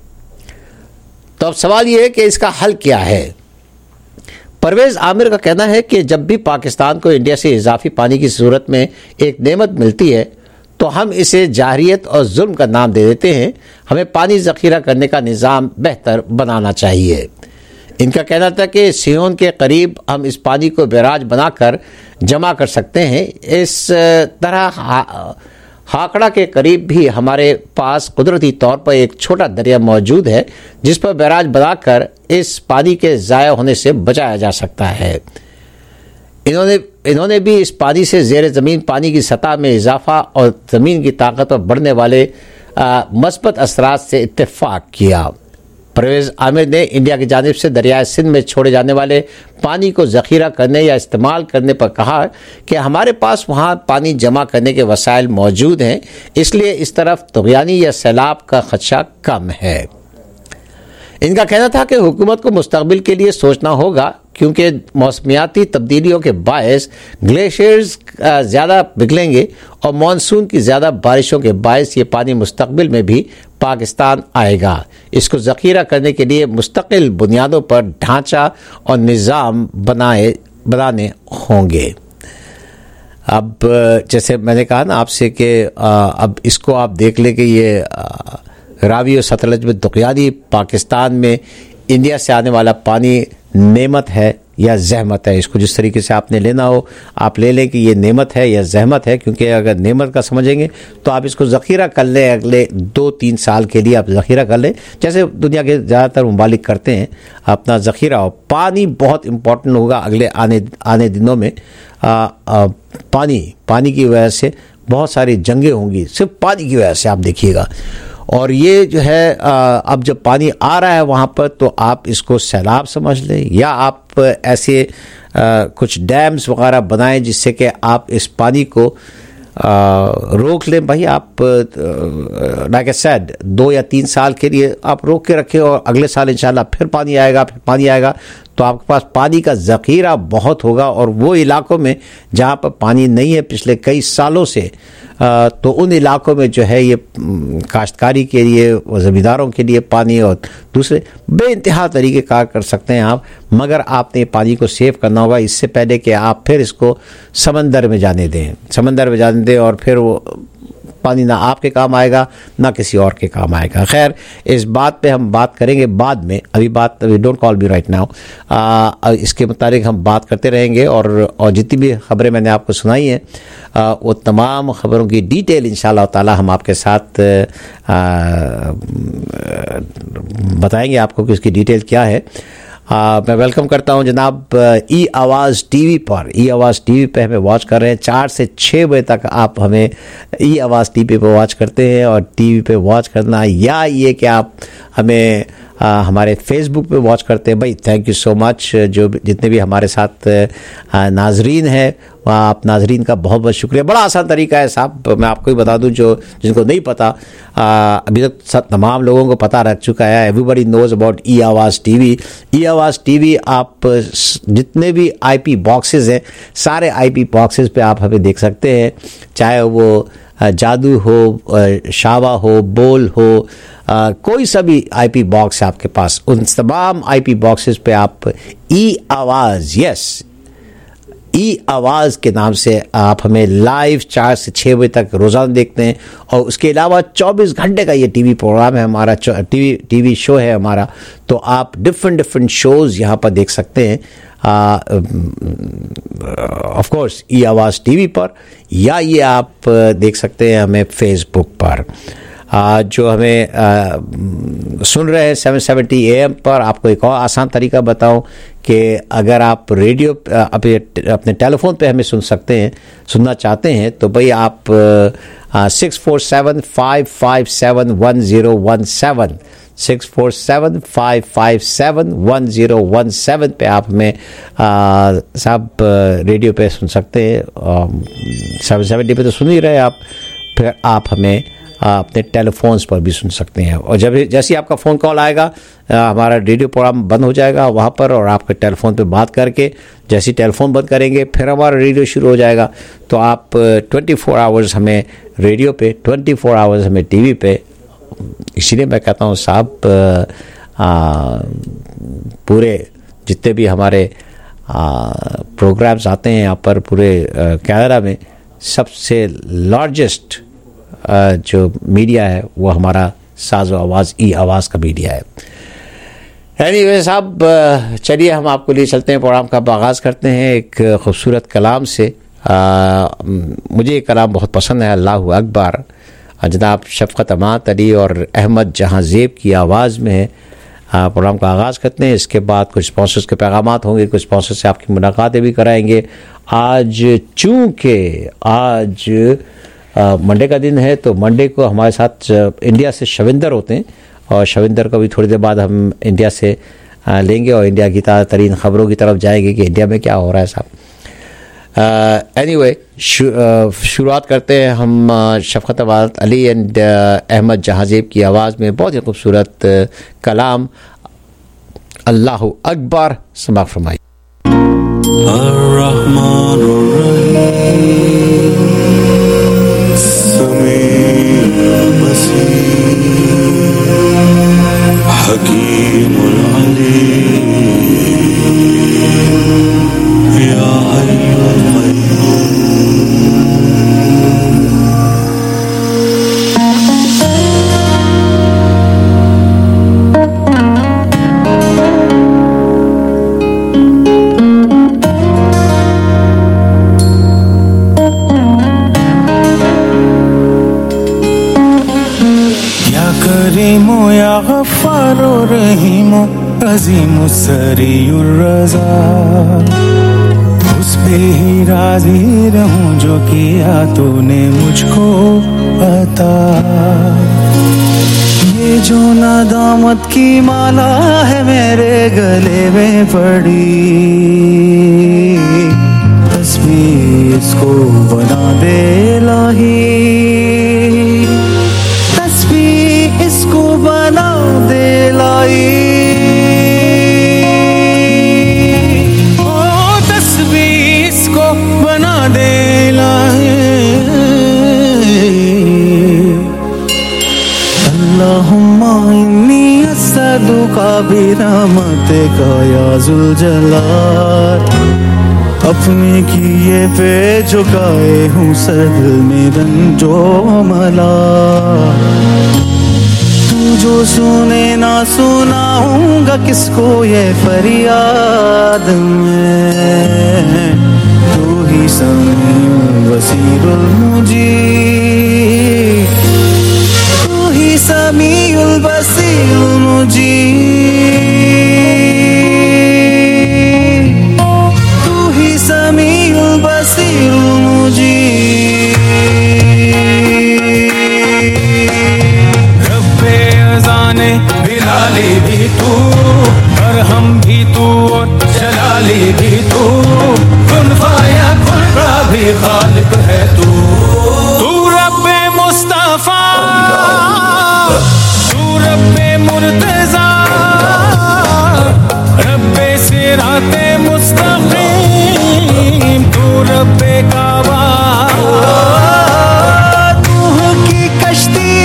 तो अब सवाल ये है कि इसका हल क्या है। परवेज़ आमिर का कहना है कि जब भी पाकिस्तान को इंडिया से इजाफी पानी की सूरत में एक नेमत मिलती है तो हम इसे जाहिरियत और जुल्म का नाम दे देते हैं। हमें पानी ज़ख़ीरा करने का निज़ाम बेहतर बनाना चाहिए। इनका कहना था कि सियोन के करीब हम इस पानी को बैराज बनाकर जमा कर सकते हैं। इस तरह हाकड़ा के करीब भी हमारे पास कुदरती तौर पर एक छोटा दरिया मौजूद है, जिस पर बैराज बनाकर इस पानी के ज़ाया होने से बचाया जा सकता है। इन्होंने भी इस पानी से ज़ेर ज़मीन पानी की सतह में इजाफा और ज़मीन की ताकत पर बढ़ने वाले मस्बत असरात से इत्तेफाक किया। परवेज़ आमिर ने इंडिया की जानिब से दरियाए सिंध में छोड़े जाने वाले पानी को ज़ख़ीरा करने या इस्तेमाल करने पर कहा कि हमारे पास वहाँ पानी जमा करने के वसाइल मौजूद हैं, इसलिए इस तरफ तुग़यानी या सैलाब का खदशा कम है। इनका कहना था कि हुकूमत को मुस्तक़बिल के लिए सोचना होगा, क्योंकि मौसमियाती तब्दीलियों के बायस ग्लेशियर्स ज़्यादा पिघलेंगे और मानसून की ज़्यादा बारिशों के बायस ये पानी मुस्तक़बिल में भी पाकिस्तान आएगा। इसको ज़ख़ीरा करने के लिए मुस्तकिल बुनियादों पर ढांचा और निज़ाम बनाने होंगे। अब जैसे मैंने कहा ना आपसे कि अब इसको आप देख ले कि ये रावी और सतलज में तुग़यानी पाकिस्तान में इंडिया से आने वाला पानी नेमत है या ज़हमत है। इसको जिस तरीके से आपने लेना हो आप ले लें कि ये नेमत है या ज़हमत है, क्योंकि अगर नेमत का समझेंगे तो आप इसको ज़ख़ीरा कर लें, अगले 2-3 साल के लिए आप ज़ख़ीरा कर लें, जैसे दुनिया के ज़्यादातर ममालिक करते हैं अपना ज़ख़ीरा। हो पानी बहुत इम्पोर्टेंट होगा अगले आने दिनों में। पानी की वजह से बहुत सारी जंगें होंगी, सिर्फ पानी की वजह से आप देखिएगा। और ये जो है अब जब पानी आ रहा है वहाँ पर, तो आप इसको सैलाब समझ लें, या आप ऐसे कुछ डैम्स वगैरह बनाएं जिससे कि आप इस पानी को रोक लें। भाई आप लाइक आई सेड 2 या 3 साल के लिए आप रोक के रखें, और अगले साल इंशाल्लाह फिर पानी आएगा, तो आपके पास पानी का ज़ख़ीरा बहुत होगा। और वो इलाकों में जहाँ पर पानी नहीं है पिछले कई सालों से, तो उन इलाकों में जो है ये काश्तकारी के लिए, ज़मींदारों के लिए पानी और दूसरे बेइंतहा तरीके कार कर सकते हैं आप, मगर आपने पानी को सेव करना होगा इससे पहले कि आप फिर इसको समंदर में जाने दें और फिर वो पानी ना आपके काम आएगा ना किसी और के काम आएगा। खैर, इस बात पे हम बात करेंगे बाद में, अभी don't call me right now. इसके मुताबिक हम बात करते रहेंगे, और जितनी भी खबरें मैंने आपको सुनाई हैं वो तमाम खबरों की डिटेल इंशाअल्लाह ताला हम आपके साथ बताएंगे आपको कि उसकी डिटेल क्या है। मैं वेलकम करता हूं जनाब ई आवाज़ टीवी पर। ई आवाज़ टीवी पे हमें वॉच कर रहे हैं 4 से 6 बजे तक आप हमें ई आवाज़ टीवी पे वॉच करते हैं। और टीवी पे वॉच करना, या ये कि आप हमें हमारे फेसबुक पे वॉच करते हैं, भाई थैंक यू सो मच। जो जितने भी हमारे साथ नाजरीन हैं, आप नाजरीन का बहुत बहुत शुक्रिया। बड़ा आसान तरीका है साहब, मैं आपको ही बता दूं, जो जिनको नहीं पता, अभी तक तमाम लोगों को पता रह चुका है। एवरीबडी नोज अबाउट ई आवाज़ टीवी। ई आवाज़ टीवी आप जितने भी IP बॉक्सेस हैं, सारे IP बॉक्सेस पे आप हमें देख सकते हैं, चाहे वो जादू हो, शावा हो, बोल हो, कोई सा भी IP बॉक्स है आपके पास, उन तमाम IP बॉक्सेस पे आप ई आवाज़, यस ई आवाज़ के नाम से आप हमें लाइव 4 से 6 बजे तक रोज़ाना देखते हैं। और उसके अलावा 24 घंटे का ये टीवी प्रोग्राम है हमारा, टीवी शो है हमारा, तो आप डिफरेंट शोज़ यहाँ पर देख सकते हैं ऑफ कोर्स ई आवाज़ टीवी पर, या ये आप देख सकते हैं हमें फेसबुक पर। जो हमें सुन रहे हैं 770 AM पर, आपको एक और आसान तरीका बताऊं कि अगर आप रेडियो अपने टेलीफोन पे हमें सुनना चाहते हैं, तो भाई आप 647-557-1017 647-557-1017 पे आप हमें साहब रेडियो पे सुन सकते हैं। 770 पे तो सुन ही रहे आप, फिर आप हमें अपने टेलीफोन्स पर भी सुन सकते हैं। और जैसे ही आपका फ़ोन कॉल आएगा, हमारा रेडियो प्रोग्राम बंद हो जाएगा वहाँ पर, और आपके टेलीफोन पे बात करके जैसे ही टेलीफोन बंद करेंगे फिर हमारा रेडियो शुरू हो जाएगा। तो आप 24 आवर्स हमें रेडियो पे, 24 आवर्स हमें टीवी पे। इसीलिए मैं कहता हूँ साहब, पूरे जितने भी हमारे प्रोग्राम्स आते हैं यहाँ पर पूरे कनाडा में, सबसे लार्जेस्ट जो मीडिया है वो हमारा साज़ो आवाज़ ई आवाज़ का मीडिया है। एनीवे साहब, चलिए हम आपको लिए चलते हैं, प्रोग्राम का आगाज़ करते हैं एक खूबसूरत कलाम से। मुझे ये कलाम बहुत पसंद है, अल्लाहु अकबर। जनाब शफ़क़त अमात अली और अहमद जहांज़ेब की आवाज़ में प्रोग्राम का आगाज़ करते हैं। इसके बाद कुछ स्पॉन्सर्स के पैगामात होंगे, कुछ स्पॉन्सर से आपकी मुलाकातें भी कराएंगे। आज चूँकि आज मंडे का दिन है, तो मंडे को हमारे साथ इंडिया से शविंदर होते हैं, और शविंदर को भी थोड़ी देर बाद हम इंडिया से लेंगे और इंडिया की ताज़ा तरीन ख़बरों की तरफ जाएंगे कि इंडिया में क्या हो रहा है साहब। एनीवे, शुरुआत करते हैं हम शफ़क़त अमात अली एंड अहमद जहांज़ेब की आवाज़ में बहुत ही खूबसूरत कलाम अल्लाहु अकबर। समाअत फरमाइए। अज़ीम सरीउर रज़ा, उस पे ही राज़ी रहूं जो किया तूने मुझको अता। ये जो नादामत की माला है मेरे गले में पड़ी, तस्बीह इसको बना दे लाही, तस्बीह इसको बना दे लाई। ओ तस्बीह इसको बना दे लाई। अल्लाहुम्मा इन्नी अस्सअलुका बिरहमतिका या जुल जलाल। अपने किए पे झुकाए हूँ सर में रंजो मला। तू जो सुने ना सुनाऊंगा किसको ये फरियाद में। तू ही समीउल बसीरुल मुजीब, तू ही समीउल बसीरुल मुजीब, तू ही समीउल बसीरुल मुजीब। रब्बे अज़ाने बिलाली भी तू, अरहम भी तू और जलाली भी तू, कुन फाया कुन का भी खालिक है तू। तू रब्बे मुस्तफा, तू रब्बे मुर्तज़ा, रब्बे सिराते मुस्तक़ीम, तू रब्बे काबा। रूह की कश्ती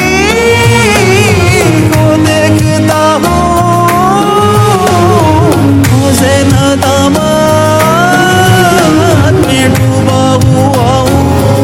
को देखता हूँ, मुझे नदामत में डूबा हुआ हूँ।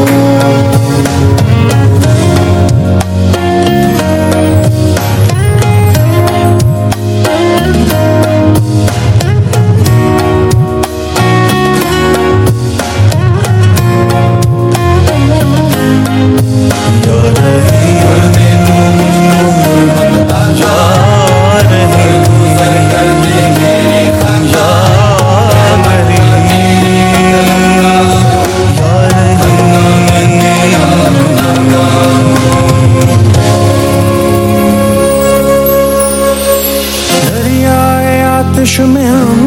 में हम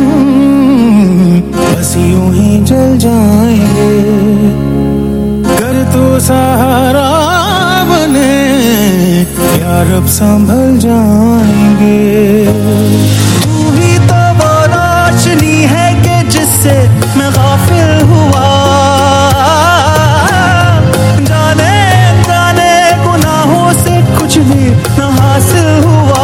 बस यूं ही जल जाएंगे, कर तो सहारा बने यार अब संभल जाएंगे। तू ही तो वो रोशनी है कि जिससे मैं गाफिल हुआ, जाने जाने गुनाहों से कुछ भी न हासिल हुआ।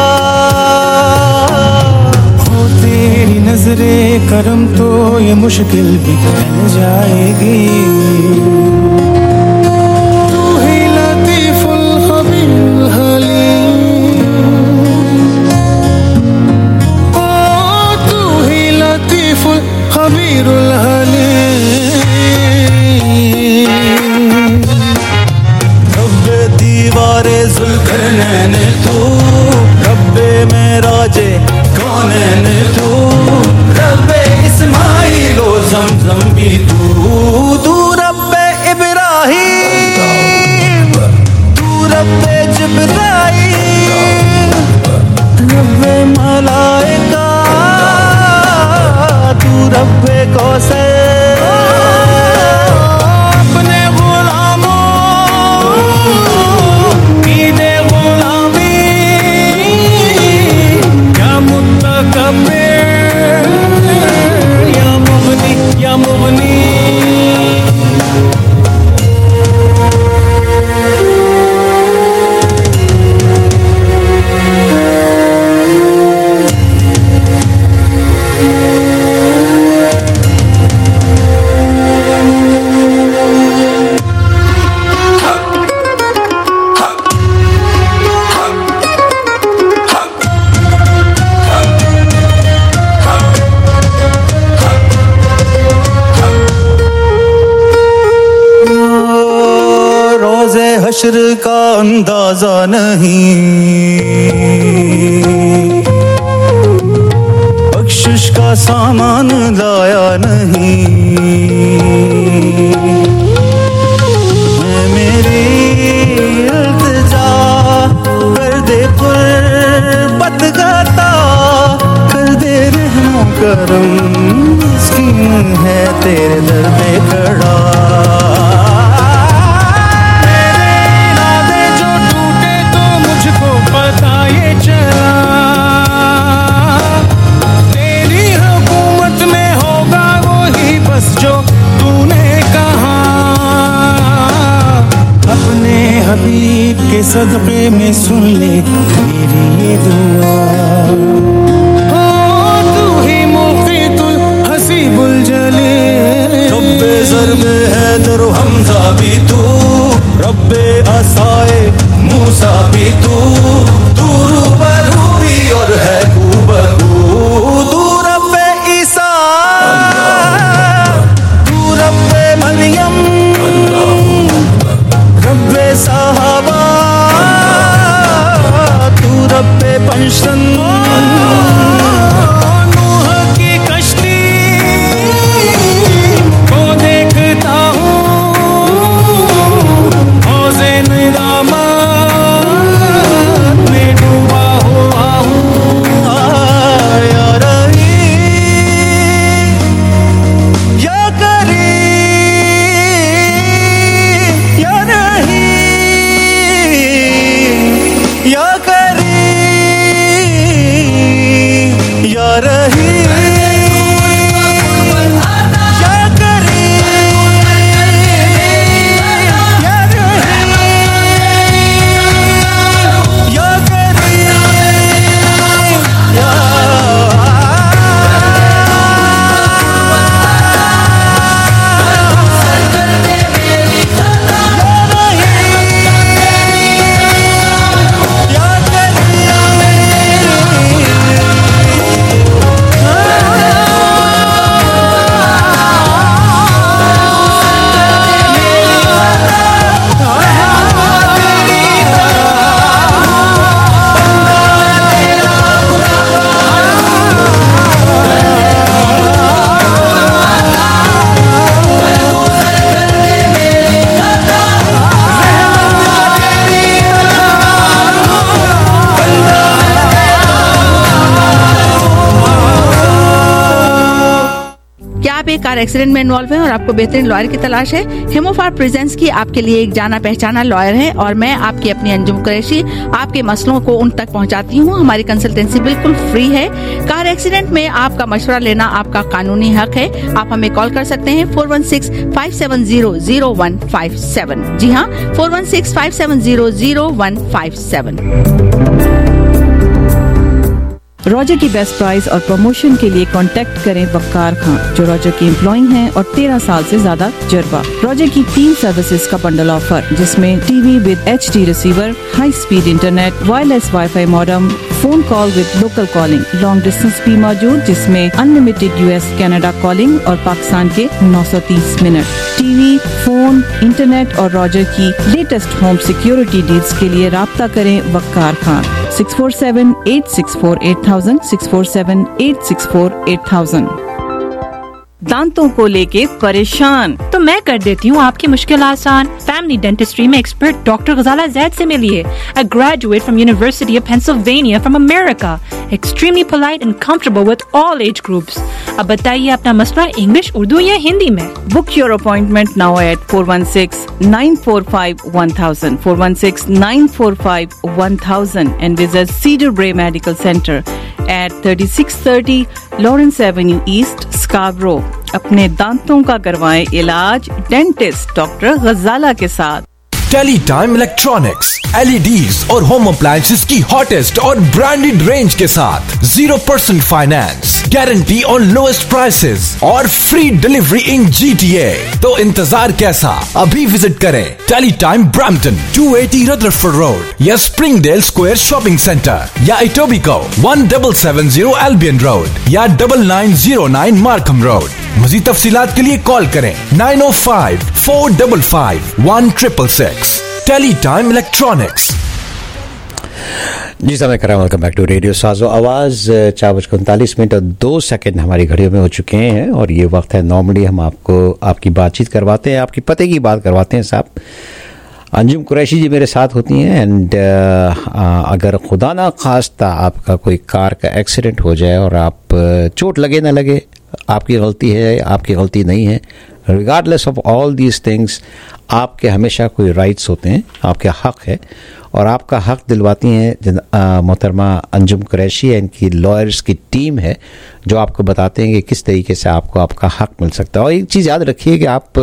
नजरे करम तो ये मुश्किल भी टल जाएगी। तू ही लतीफुल खबीरुल हलीम, ओ तू ही लतीफुल खबीरुल हलीम। रब्बे दीवारे ज़ुल्करनैन तू, रब्बे मेराजे कौनैन तू, रब्बे इस्माइल ओ ज़मज़म भी तू। तू रब्बे इब्राहीम, तू रब्बे जिब्राईल, रब्बे मलाइका, तू रब्बे कौसर। अपने गुलामों की दे गुलामी, या मुत्तकब्बिर या मुगनी। हश्र का अंदाजा नहीं, बख्शिश का सामान लाया नहीं। मैं मेरी इल्तिजा करम मिस्कीन है तेरे दर पे खड़ा। मेरे इरादे जो टूटे तो मुझको पता ये चला, तेरी हुकूमत में होगा वही बस जो तूने कहा। अपने हबीब के सदक़े में सुन ले मेरी ये दुआ। ओ तू ही मुक़ीतुल हसीबुल जलील, रब्बे ज़र्बे हैदर हमज़ा भी तू, रब्बे असाए मूसा भी तू, तू रूबरू भी और है हूबहू, तू रब्बे ईसा, तू रब्बे मरियम, रब्बे साहबा, तू रब्बे पंशन। नूह की कश्ती को देखता हूँ, हौज़े निरामा में डूबा हुआ हूँ। या रही या करी या नहीं या करी या रही या करी या रही या करी या आप एक कार एक्सीडेंट में इन्वॉल्व हैं और आपको बेहतरीन लॉयर की तलाश है, हिमोफार प्रेजेंस की आपके लिए एक जाना पहचाना लॉयर है और मैं आपकी अपनी अंजुम कुरैशी आपके मसलों को उन तक पहुंचाती हूं। हमारी कंसल्टेंसी बिल्कुल फ्री है। कार एक्सीडेंट में आपका मशवरा लेना आपका कानूनी हक है। आप हमें कॉल कर सकते हैं 416-570-0157। जी हाँ, 416-570-0157। रॉजर की बेस्ट प्राइस और प्रमोशन के लिए कांटेक्ट करें वक्कार खान, जो रॉजर के एम्प्लॉय हैं और 13 साल से ज्यादा तजुर्बा। रॉजर की 3 सर्विसेज का बंडल ऑफर, जिसमें TV with HD receiver, high speed internet, wireless WiFi modem, phone call with local calling, long distance भी मौजूद जिसमें अनलिमिटेड US कनाडा कॉलिंग और पाकिस्तान के 930 मिनट। टीवी, फोन, इंटरनेट और रॉजर की लेटेस्ट होम सिक्योरिटी डील्स के लिए राब्ता करें वक्कार खान 647-864-8000 647-864-8000। दांतों को लेके परेशान? तो मैं कर देती हूँ आपकी मुश्किल आसान। फैमिली डेंटिस्ट्री में एक्सपर्ट डॉक्टर गजाला जैद से मिलिए। A graduate from University of Pennsylvania from America, extremely polite and comfortable with all age groups. अब बताइए अपना मसला इंग्लिश, उर्दू या हिंदी में। Book your appointment now at 416-945-1000 416-945-1000 and visit Cedar Brae Medical Center at 3630 Lawrence Avenue East, Scarborough। अपने दांतों का करवाएं इलाज डेंटिस्ट डॉक्टर गजाला के साथ। टेलीटाइम इलेक्ट्रॉनिक्स, LEDs और होम अप्लायंसेस की हॉटेस्ट और ब्रांडेड रेंज के साथ 0% फाइनेंस, गारंटी और लोएस्ट प्राइसेस और फ्री डिलीवरी इन GTA। तो इंतजार कैसा, अभी विजिट करें टेलीटाइम ब्रैम्पटन 280 रदरफोर्ड रोड या स्प्रिंगडेल स्क्वायर शॉपिंग सेंटर या इटोबिको 1770 एल्बियन रोड या 9909 मार्कम रोड। मज़ीद तफसीलात के लिए कॉल करें 905-455-1666। टेलीटाइम इलेक्ट्रॉनिक्स। जी समय करा, वेलकम बैक टू रेडियो साजो आवाज़। 4:39 और 2 सेकंड हमारी घड़ियों में हो चुके हैं और ये वक्त है नॉर्मली हम आपको आपकी बातचीत करवाते हैं, आपकी पते की बात करवाते हैं साहब। अंजुम कुरैशी जी मेरे साथ होती हैं एंड अगर खुदा ना खास्ता आपका कोई कार का एक्सीडेंट हो जाए और आप चोट लगे ना लगे, आपकी गलती है आपकी गलती नहीं है, regardless of all these things आपके हमेशा कोई राइट्स होते हैं, आपके हक़ है और आपका हक़ दिलवाती हैं मोहतरमा अंजुम कुरैशी। इनकी लॉयर्स की टीम है जो आपको बताते हैं कि किस तरीके से आपको आपका हक़ मिल सकता है। और एक चीज़ याद रखिए कि आप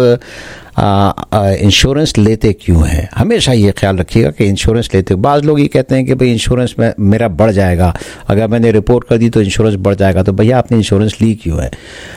इंश्योरेंस लेते क्यों हैं, हमेशा ये ख्याल रखिएगा कि इंश्योरेंस लेते, बाज़ लोग ये कहते हैं कि भाई इंश्योरेंस में मेरा बढ़ जाएगा, अगर मैंने रिपोर्ट कर दी तो इंश्योरेंस बढ़ जाएगा, तो भैया आपने इंश्योरेंस ली क्यों है।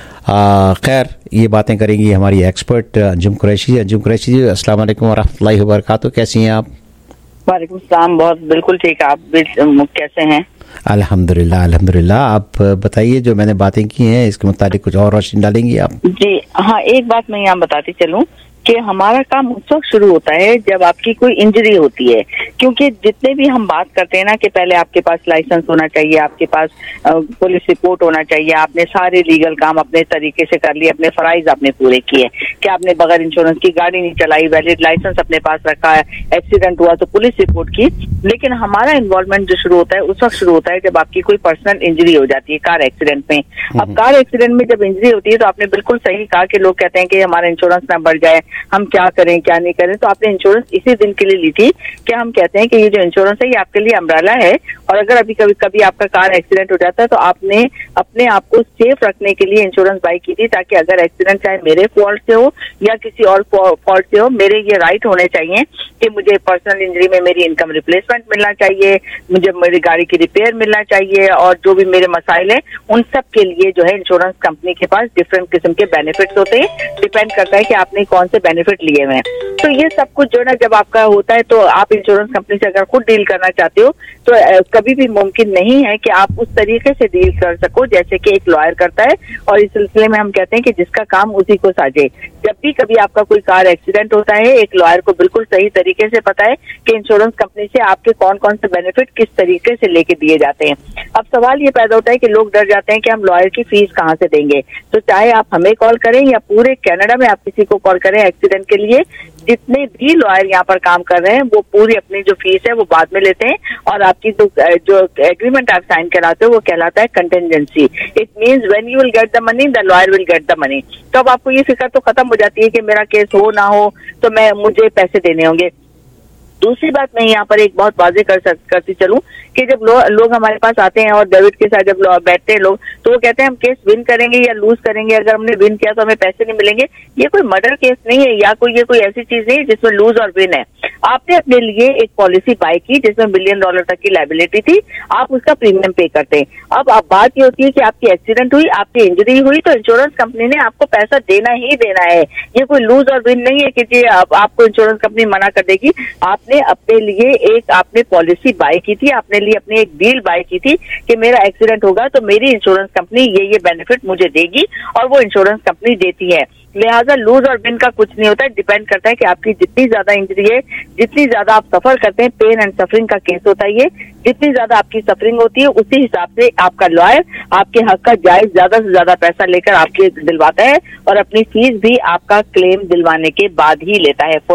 खैर ये बातें करेंगी हमारी एक्सपर्ट अंजुम कुरैशी जी। अंजुम कुरैशी जी अस्सलाम वालेकुम वरहमतुल्लाहि वबरकातुहू, कैसी हैं आप? वालेकुम सलाम, बहुत बिल्कुल ठीक है, आप कैसे हैं? अल्हम्दुलिल्लाह अल्हम्दुलिल्लाह। आप बताइए जो मैंने बातें की हैं इसके मुताबिक कुछ और रोशनी डालेंगी आप? जी हाँ, एक बात मैं यहाँ बताती चलूँ कि हमारा काम उस वक्त शुरू होता है जब आपकी कोई इंजरी होती है, क्योंकि जितने भी हम बात करते हैं ना कि पहले आपके पास लाइसेंस होना चाहिए, आपके पास पुलिस रिपोर्ट होना चाहिए, आपने सारे लीगल काम अपने तरीके से कर लिए, अपने फराइज आपने पूरे किए कि आपने बगैर इंश्योरेंस की गाड़ी नहीं चलाई, वैलिड लाइसेंस अपने पास रखा है, एक्सीडेंट हुआ तो पुलिस रिपोर्ट की। लेकिन हमारा इन्वॉल्वमेंट जो शुरू होता है उस वक्त शुरू होता है जब आपकी कोई पर्सनल इंजरी हो जाती है कार एक्सीडेंट में। अब कार एक्सीडेंट में जब इंजरी होती है तो आपने बिल्कुल सही कहा कि लोग कहते हैं कि हमारा इंश्योरेंस ना बढ़ जाए, हम क्या करें क्या नहीं करें। तो आपने इंश्योरेंस इसी दिन के लिए ली थी कि हम कहते हैं कि ये जो इंश्योरेंस है ये आपके लिए अम्ब्रेला है, और अगर अभी कभी आपका कार एक्सीडेंट हो जाता है तो आपने अपने आप को सेफ रखने के लिए इंश्योरेंस बाई की थी, ताकि अगर एक्सीडेंट चाहे मेरे फॉल्ट से हो या किसी और फॉल्ट से हो, मेरे ये राइट होने चाहिए कि मुझे पर्सनल इंजरी में मेरी इनकम रिप्लेसमेंट मिलना चाहिए, मुझे मेरी गाड़ी की रिपेयर मिलना चाहिए, और जो भी मेरे मसाइल हैं उन सब के लिए जो है इंश्योरेंस कंपनी के पास डिफरेंट किस्म के बेनिफिट्स होते हैं, डिपेंड करता है कि आपने कौन से बेनिफिट लिए हुए हैं। तो ये सब कुछ जो ना जब आपका होता है तो आप इंश्योरेंस कंपनी से अगर खुद डील करना चाहते हो तो कभी भी मुमकिन नहीं है कि आप उस तरीके से डील कर सको जैसे कि एक लॉयर करता है, और इस सिलसिले में हम कहते हैं कि जिसका काम उसी को साझे। जब भी कभी आपका कोई कार एक्सीडेंट होता है, एक लॉयर को बिल्कुल सही तरीके से पता है कि इंश्योरेंस कंपनी से आपके कौन कौन से बेनिफिट किस तरीके से लेके दिए जाते हैं। अब सवाल ये पैदा होता है कि लोग डर जाते हैं कि हम लॉयर की फीस कहाँ से देंगे। तो चाहे आप हमें कॉल करें या पूरे कनाडा में आप किसी को कॉल करें एक्सीडेंट के लिए, जितने भी लॉयर यहाँ पर काम कर रहे हैं वो पूरी अपनी जो फीस है वो बाद में लेते हैं, और आपकी जो एग्रीमेंट आप साइन कराते हो वो कहलाता है contingency. It means when you will get the money the lawyer will get the money. तो अब आपको ये फिक्र तो खत्म हो जाती है कि मेरा केस हो ना हो तो मुझे पैसे देने होंगे। दूसरी बात मैं यहाँ पर एक बहुत वाजे करती चलूं कि जब लोग हमारे पास आते हैं और डेविड के साथ जब बैठते हैं लोग, तो वो कहते हैं हम केस विन करेंगे या लूज करेंगे, अगर हमने विन किया तो हमें पैसे नहीं मिलेंगे। ये कोई मर्डर केस नहीं है या ये कोई ऐसी चीज नहीं है जिसमें लूज और विन है। आपने अपने लिए एक पॉलिसी बाय की जिसमें $1 बिलियन तक की लायबिलिटी थी, आप उसका प्रीमियम पे करते हैं। अब बात ये होती है कि आपकी एक्सीडेंट हुई, आपकी इंजरी हुई, तो इंश्योरेंस कंपनी ने आपको पैसा देना ही देना है। ये कोई लूज और विन नहीं है कि जी आपको इंश्योरेंस कंपनी मना कर देगी। आपने अपने लिए एक आपने पॉलिसी बाय की थी, आपने लिए अपनी एक डील बाय की थी कि मेरा एक्सीडेंट होगा तो मेरी इंश्योरेंस कंपनी ये बेनिफिट मुझे देगी, और वो इंश्योरेंस कंपनी देती है। लिहाजा लूज और विन का कुछ नहीं होता है, डिपेंड करता है कि आपकी जितनी ज्यादा इंजरी है, जितनी ज्यादा आप सफर करते हैं, पेन एंड सफरिंग का केस होता है ये, जितनी ज्यादा आपकी सफरिंग होती है उसी हिसाब से आपका लॉयर आपके हक का जायज ज्यादा से ज्यादा पैसा लेकर आपके दिलवाता है, और अपनी फीस भी आपका क्लेम दिलवाने के बाद ही लेता है।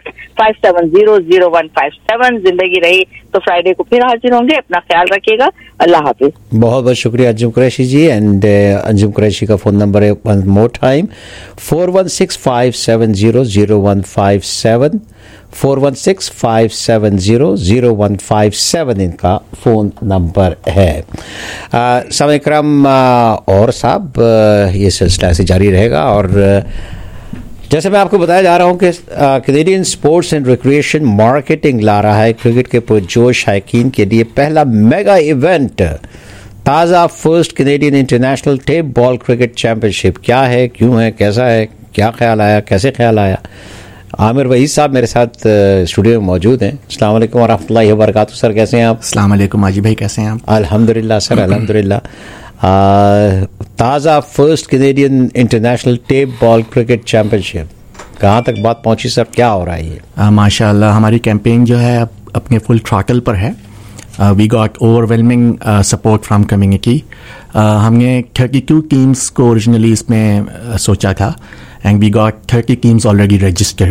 4165700157। जिंदगी रही तो फ्राइडे को फिर हाजिर होंगे, अपना ख्याल रखिएगा, अल्लाह हाफिज। बहुत बहुत शुक्रिया अंजुम कुरैशी जी। एंड अंजुम कुरैशी का फोन नंबर है वन मोर टाइम 4165700157 4165700157 इनका फ़ोन नंबर है। सामने इकराम और साहब ये सिलसिला ऐसे जारी रहेगा, और जैसे मैं आपको बताया जा रहा हूँ कि Canadian sports and recreation marketing ला रहा है क्रिकेट के पुरजोश शायकीन के लिए पहला मेगा इवेंट, ताज़ा first Canadian international tape ball cricket championship. क्या है, क्यों है, कैसा है, क्या ख्याल आया, कैसे ख्याल आया? आमिर वहीद साहब मेरे साथ स्टूडियो में मौजूद हैं। अस्सलाम वालेकुम वरहमतुल्लाहि वबरकातुहू। सर कैसे हैं आप? अस्सलाम वालेकुम माजी भाई, कैसे हैं आप? अल्हम्दुलिल्लाह सर, अल्हम्दुलिल्लाह। ताज़ा first Canadian international tape ball cricket championship, कहाँ तक बात पहुँची सर, क्या हो रहा है ये? माशाअल्लाह हमारी कैंपेन जो है अब अपने फुल थ्रॉटल पर है। We got overwhelming support from community. हमने 32 टीम्स को ओरिजिनली इसमें सोचा था, and we got 30 teams already registered.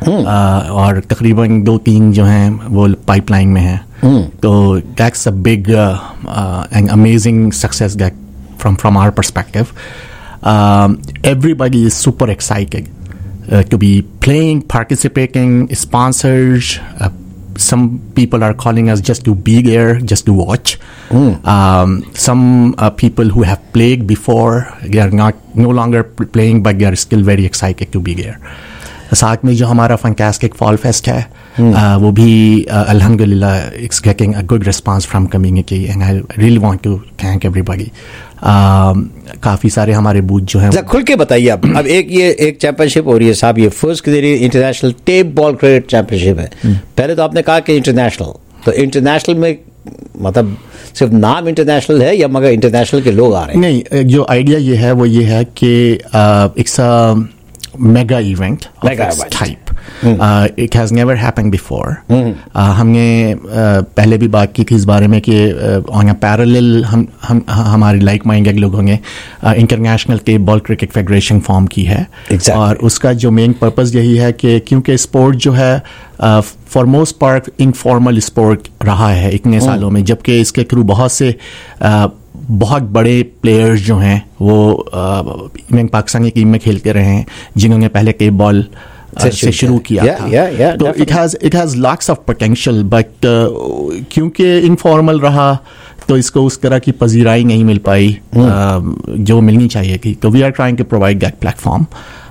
और तकरीबन 2-3 जो हैं वो पाइपलाइन में हैं. तो that's a big and amazing success that from our perspective. Everybody is super excited to be playing, participating, sponsors. Some people are calling us just to be there, just to watch. Some people who have played before, they are no longer playing, but they are still very excited to be there. साथ में जो हमारा fantastic fall fest है वो भी अल्हम्दुलिल्लाह it's getting a good response from community and I really want to thank everybody. काफी सारे हमारे बूथ जो हैं खुल के बताइए आप. अब एक चैंपियनशिप हो रही है साहब, ये first international tape ball cricket championship है. पहले तो आपने कहा कि इंटरनेशनल, तो इंटरनेशनल में मतलब सिर्फ नाम इंटरनेशनल है या मगर इंटरनेशनल के लोग आ रहे हैं? नहीं, जो आइडिया ये है वो ये है कि it's mega event of its type. It has never happened before. हमने पहले भी बात की थी इस बारे में कि on a parallel हम हमारे लाइक माइंडेड लोगों ने international tape ball cricket federation form की है. और उसका जो मेन पर्पस यही है कि क्योंकि स्पोर्ट जो है for most part informal sport रहा है इतने सालों में, जबकि इसके थ्रू बहुत बड़े प्लेयर्स जो हैं वो इवन पाकिस्तान की टीम में खेलते रहे हैं जिन्होंने पहले टेप बॉल से शुरू किया था. तो it has lots of potential, but क्योंकि इनफॉर्मल रहा तो इसको उस तरह की पजीराई नहीं मिल पाई जो मिलनी चाहिए थी. तो we are trying to provide that platform.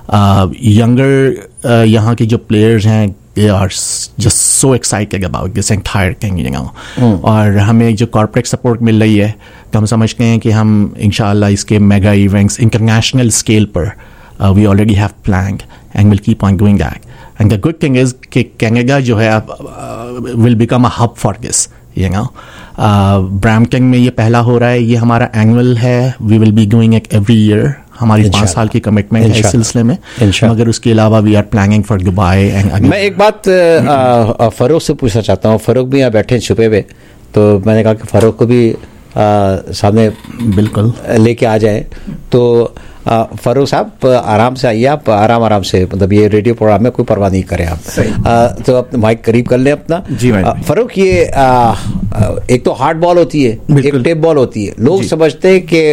Younger यहाँ के जो प्लेयर्स हैं they are just so excited about this entire thing, you know. और हमें जो कॉर्पोरेट सपोर्ट मिल रही है तो हम समझते हैं कि हम इंशाल्लाह इसके मेगा इवेंट्स इंटरनेशनल स्केल पर we already have planned and we'll keep on doing that. And the good thing is कि कनाडा जो है will become a hub for this, you know. Brampton में ये पहला हो रहा है, ये हमारा एनुअल है. We will be doing it every year. हमारी 5 साल की कमिटमेंट है इस सिलसिले में, मगर उसके अलावा we are planning for Dubai. मैं एक बात फरूक से पूछना चाहता हूँ. फरूक भी यहाँ बैठे छुपे हुए, तो मैंने कहा कि फरूक को भी सामने बिल्कुल लेके आ जाए. तो फरूक साहब आराम से आइए, आप आराम से, मतलब ये रेडियो प्रोग्राम में कोई परवाह नहीं करें आप. तो अपने माइक करीब कर लें अपना. जी फरूक, ये एक तो हार्ड बॉल होती है, एक टेप बॉल होती है. लोग समझते हैं कि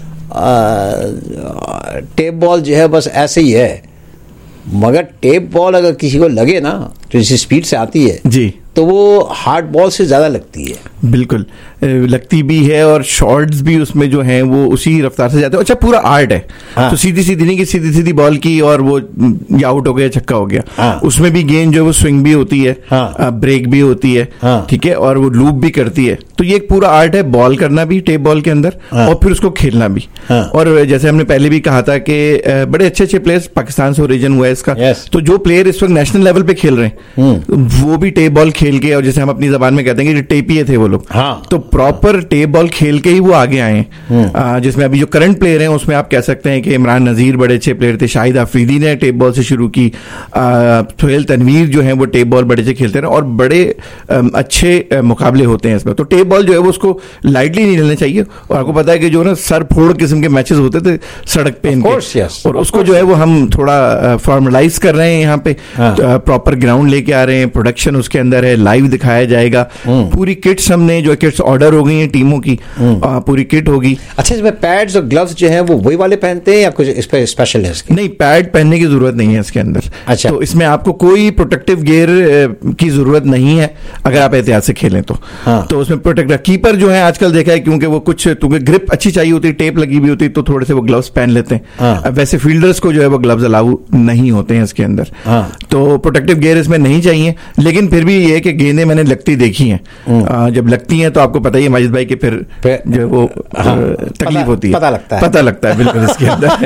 टेप बॉल जो है बस ऐसे ही है, मगर टेप बॉल अगर किसी को लगे ना तो इसी स्पीड से आती है जी, तो वो हार्ड बॉल से ज्यादा लगती है. बिल्कुल लगती भी है, और शॉट्स भी उसमें जो हैं वो उसी रफ्तार से जाते हैं. अच्छा, पूरा आर्ट है. तो सीधी नहीं कि सीधी बॉल की और वो या आउट हो गया, छक्का हो गया. उसमें भी गेंद जो है वो स्विंग भी होती है, ब्रेक भी होती है, ठीक है, और वो लूप भी करती है. तो ये एक पूरा आर्ट है, बॉल करना भी टेप बॉल के अंदर और फिर उसको खेलना भी. और जैसे हमने पहले भी कहा था कि बड़े अच्छे प्लेयर्स पाकिस्तान से ओरिजिन हुआ है इसका. तो जो प्लेयर इस वक्त नेशनल लेवल पे खेल रहे हैं वो भी टेप बॉल खेल के, और जैसे हम अपनी जबान में कहते हैं कि टेपिए थे वो लोग, तो प्रॉपर टेप बॉल खेल के ही वो आगे आए हैं. जिसमें अभी जो करंट प्लेयर हैं उसमें आप कह सकते हैं कि इमरान नजीर बड़े अच्छे प्लेयर थे, शाहिद अफरीदी ने टेप बॉल से शुरू की, सुहेल तनवीर जो है वो टेप बॉल बड़े अच्छे खेलते हैं और बड़े अच्छे मुकाबले होते हैं इसमें. तो टेप बॉल जो है वो उसको लाइटली नहीं लेना चाहिए. और आपको पता है कि जो ना सर फोड़ किस्म के मैचेस होते थे सड़क पे इनके, और उसको जो है वो हम थोड़ा फॉर्मलाइज कर रहे हैं यहाँ पे. प्रॉपर ग्राउंड लेके आ रहे हैं, प्रोडक्शन उसके अंदर है, लाइव दिखाया जाएगा. पूरी किट्स हमने जो किट्स ऑर्डर हो गई हैं टीमों की, पूरी किट होगी. अच्छा, इसमें पैड्स और ग्लव्स जो हैं वो वही वाले पहनते हैं या कुछ इस पे स्पेशल है इसके? नहीं, पैड पहनने की जरूरत नहीं है इसके अंदर. अच्छा, तो इसमें आपको कोई प्रोटेक्टिव गियर की जरूरत नहीं है अगर आप एहतियात से खेलें तो. तो उसमें प्रोटेक्टर कीपर जो है आजकल देखा है, क्योंकि वो कुछ तुम्हें ग्रिप अच्छी चाहिए होती है, टेप लगी हुई होती है, तो थोड़े से वो ग्लव्स पहन लेते हैं. वैसे फील्डर्स को जो है वो ग्लव्स अलाउ नहीं होते हैं इसके अंदर. तो प्रोटेक्टिव गियर इसमें नहीं चाहिए. लेकिन फिर भी ये कि गेंदें मैंने लगती देखी हैं. जब लगती हैं तो आपको पता ही है माजिद भाई कि फिर जो वो तकलीफ होती है, पता लगता है बिल्कुल इसके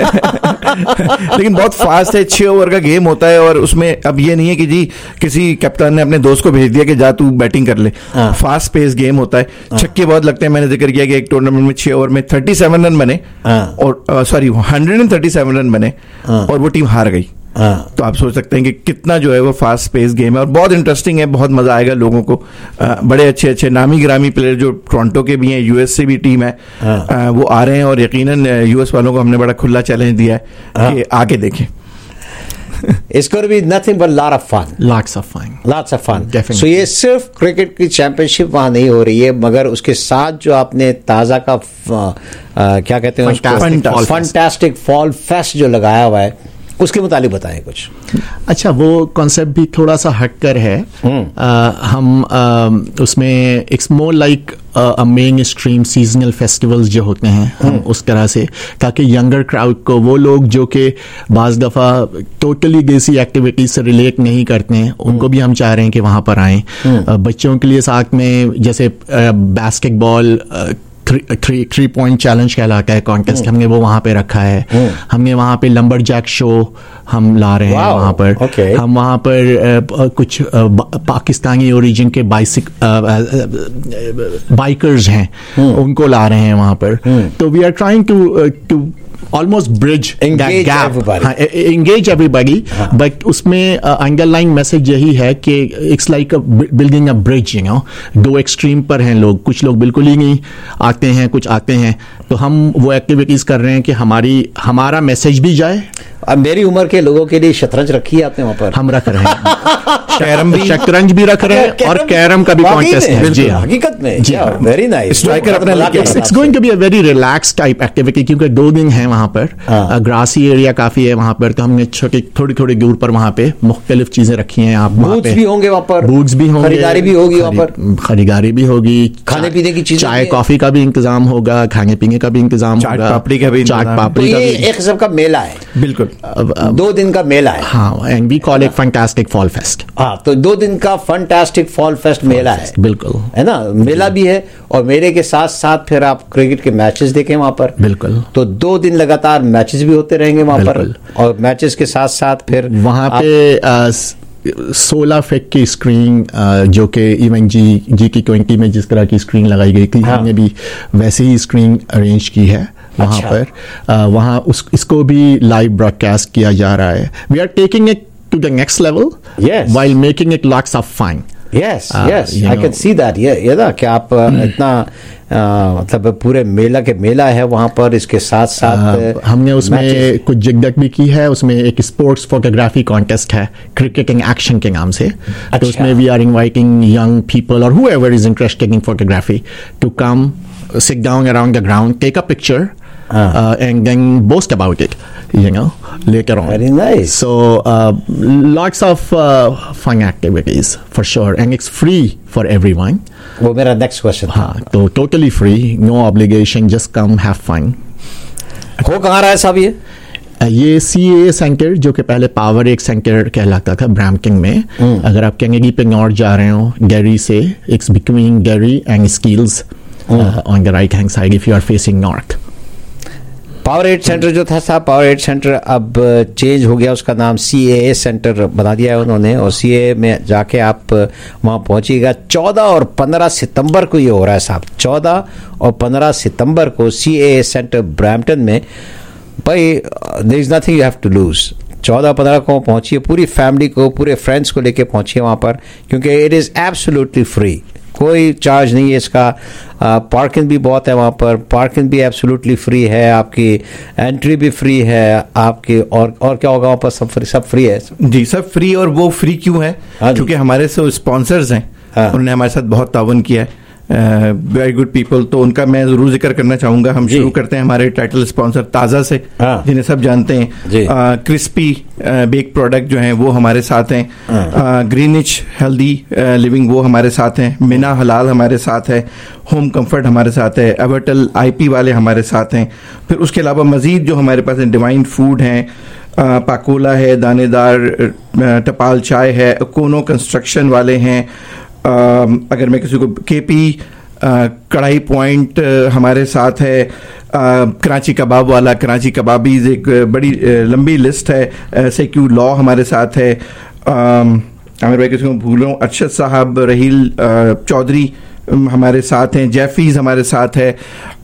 अंदर. लेकिन बहुत फास्ट है, 6 ओवर का गेम होता है, और उसमें अब ये नहीं है कि जी किसी कप्तान ने अपने दोस्त को भेज दिया कि जा तू बैटिंग कर ले. फास्ट पेस गेम होता है, छक्के बहुत लगते हैं. मैंने जिक्र किया कि एक टूर्नामेंट में 6 ओवर में 37 रन बने, और 137 रन बने, और वो टीम हार गई. तो आप सोच सकते हैं कि कितना जो है वो फास्ट पेस गेम है, और बहुत इंटरेस्टिंग है, बहुत मजा आएगा लोगों को. बड़े अच्छे नामी गिरामी प्लेयर जो टोरंटो के भी हैं, यूएस से भी टीम है, वो आ रहे हैं. और यकीनन यूएस वालों को हमने बड़ा खुला चैलेंज दिया है कि आके देखें. It's going to be nothing but lot of fun. Lots of fun. Definitely. So ये सिर्फ क्रिकेट की चैंपियनशिप वहाँ नहीं हो रही है, मगर उसके साथ जो आपने ताज़ा का क्या कहते हैं उसको, फंटास्टिक फॉल फेस्ट जो लगाया हुआ है, उसके मुतालिक बताएं कुछ। अच्छा, वो कॉन्सेप्ट भी थोड़ा सा हटकर है। हम उसमें it's more like mainstream seasonal festivals जो होते हैं, हम उस तरह से, ताकि यंगर क्राउड को, वो लोग जो कि बाज़ दफ़ा टोटली देसी एक्टिविटीज से रिलेट नहीं करते हैं, उनको भी हम चाह रहे हैं कि वहाँ पर आएँ। बच्चों के लिए साथ में जैसे बास्केटबॉल 3 पॉइंट चैलेंज कहलाता है कॉन्टेस्ट, हमने वो वहाँ पे रखा है। हमने वहाँ पे लंबर जैक शो हम ला रहे हैं वहाँ पर। हम वहाँ पर कुछ पाकिस्तानी ओरिजिन के बाइकर्स हैं, उनको ला रहे हैं वहाँ पर। तो we are trying to almost bridge that gap, engage everybody, but उसमें underlying message यही है कि it's like building a bridge, you know, दो एक्सट्रीम पर हैं लोग, कुछ लोग बिल्कुल ही नहीं आते हैं, कुछ आते हैं, तो हम वो एक्टिविटीज कर रहे हैं कि हमारा मैसेज भी जाए। अब मेरी उम्र के लोगों के लिए शतरंज रखी है आपने वहाँ पर? हम रख रहे हैं कैरम भी, शतरंज भी रख रहे हैं, और कैरम का भी कॉन्टेस्ट है। जी हकीकत में, very nice. It's going to be a very relax type activity, क्योंकि 2 दिन है वहाँ पर, ग्रासी एरिया काफी है वहाँ पर, तो हमने थोड़ी दूर पर वहाँ पे मुख्तलिफ चीजें रखी हैं। आप बूथ्स भी होंगे वहाँ पर, बूथ्स भी होंगे, खरीदारी भी होगी वहाँ पर, खरीदारी भी होगी, खाने पीने की चीजें, चाय कॉफी का भी इंतजाम होगा, खाने पीने का भी इंतजाम होगा, चाट पापड़ी का भी, एक किस्म का मेला है। बिल्कुल, 2 दिन का मेला है। हाँ, and we call it fantastic fall fest. हाँ, तो 2 दिन का फैंटास्टिक फॉल फेस्ट मेला है। बिल्कुल, है ना, मेला भी है, और मेले के साथ साथ फिर आप क्रिकेट के मैचेस देखें वहां पर। बिल्कुल, तो 2 दिन लगातार मैचेस भी होते रहेंगे वहां पर, और मैचेस के साथ साथ फिर वहां पे 16 फीट की स्क्रीन, जो कि इवन G20 में जिस तरह की स्क्रीन लगाई गई थी, हमने भी वैसे ही स्क्रीन अरेंज की है वहाँ पर। वहाँ इसको भी लाइव ब्रॉडकास्ट किया जा रहा है। We are taking it to the next level while making it lots of fun. Yes, I can see that. ये ना कि आप इतना मतलब पूरे मेला है वहाँ पर, इसके साथ साथ हमने उसमें कुछ जिद्दत भी की है। उसमें एक स्पोर्ट्स फोटोग्राफी कॉन्टेस्ट है क्रिकेटिंग एक्शन के नाम से। तो उसमें we are inviting young people और whoever is interested in photography to come sit down around the ground, take a picture, and then boast about it, you know, later on. Very nice. So lots of fun activities for sure, and it's free for everyone. वो मेरा next question था। हाँ, तो totally free, no obligation, just come have fun। हो कहाँ रहा है साहब ये CAA सेंटर, जो कि पहले पावर एक सेंटर कहलाता था ब्रैम्पटन में। अगर आप कैनेडी पे नॉर्थ जा रहे हो गेरी से, it's between Gerry and Skills on the right hand side if you are facing north. Power 8 centre जो था साहब, पावर 8 सेंटर अब चेंज हो गया, उसका नाम CAA सेंटर बना दिया है उन्होंने, और CAA में जाके आप वहाँ पहुँचिएगा। 14 और 15 सितंबर को ये हो रहा है साहब, 14 और 15 सितंबर को CAA सेंटर ब्रैम्पटन में। भाई there is nothing you have to lose. 14-15 को पहुँचिए, पूरी फैमिली को, पूरे फ्रेंड्स को लेके पहुँचिए वहाँ पर, क्योंकि इट इज़ एब्सोल्युटली फ्री, कोई चार्ज नहीं है इसका। पार्किंग भी बहुत है वहाँ पर, पार्किंग भी एब्सोल्युटली फ्री है, आपकी एंट्री भी फ्री है आपकी, और क्या होगा वहाँ पर, सब फ्री है जी, सब फ्री। और वो फ्री क्यों है? क्योंकि हमारे से स्पॉन्सर्स हैं, उन्होंने हमारे साथ बहुत तावन किया है, वेरी गुड पीपल, तो उनका मैं जरूर जिक्र करना चाहूंगा। हम शुरू करते हैं हमारे टाइटल स्पॉन्सर ताज़ा से, जिन्हें सब जानते हैं। क्रिस्पी बेक प्रोडक्ट जो हैं वो हमारे साथ हैं। ग्रीनिच हेल्दी लिविंग वो हमारे साथ हैं। मिना हलाल हमारे साथ है। होम कंफर्ट हमारे साथ है। एवर्टल IP वाले हमारे साथ हैं। फिर उसके अलावा मजीद जो हमारे पास डिवाइन फूड हैं, पाकोला है, दानेदार टपाल चाय है, कोनो कंस्ट्रक्शन वाले हैं। अगर मैं किसी को KP कढ़ाई पॉइंट हमारे साथ है। कराची कबाब वाला, कराची कबाबीज, एक बड़ी लंबी लिस्ट है। सेक्यू लॉ हमारे साथ है। आमिर भाई किसी को भूल रहा हूँ, अरशद साहब, रहील चौधरी हमारे साथ हैं। जेफीज हमारे साथ है।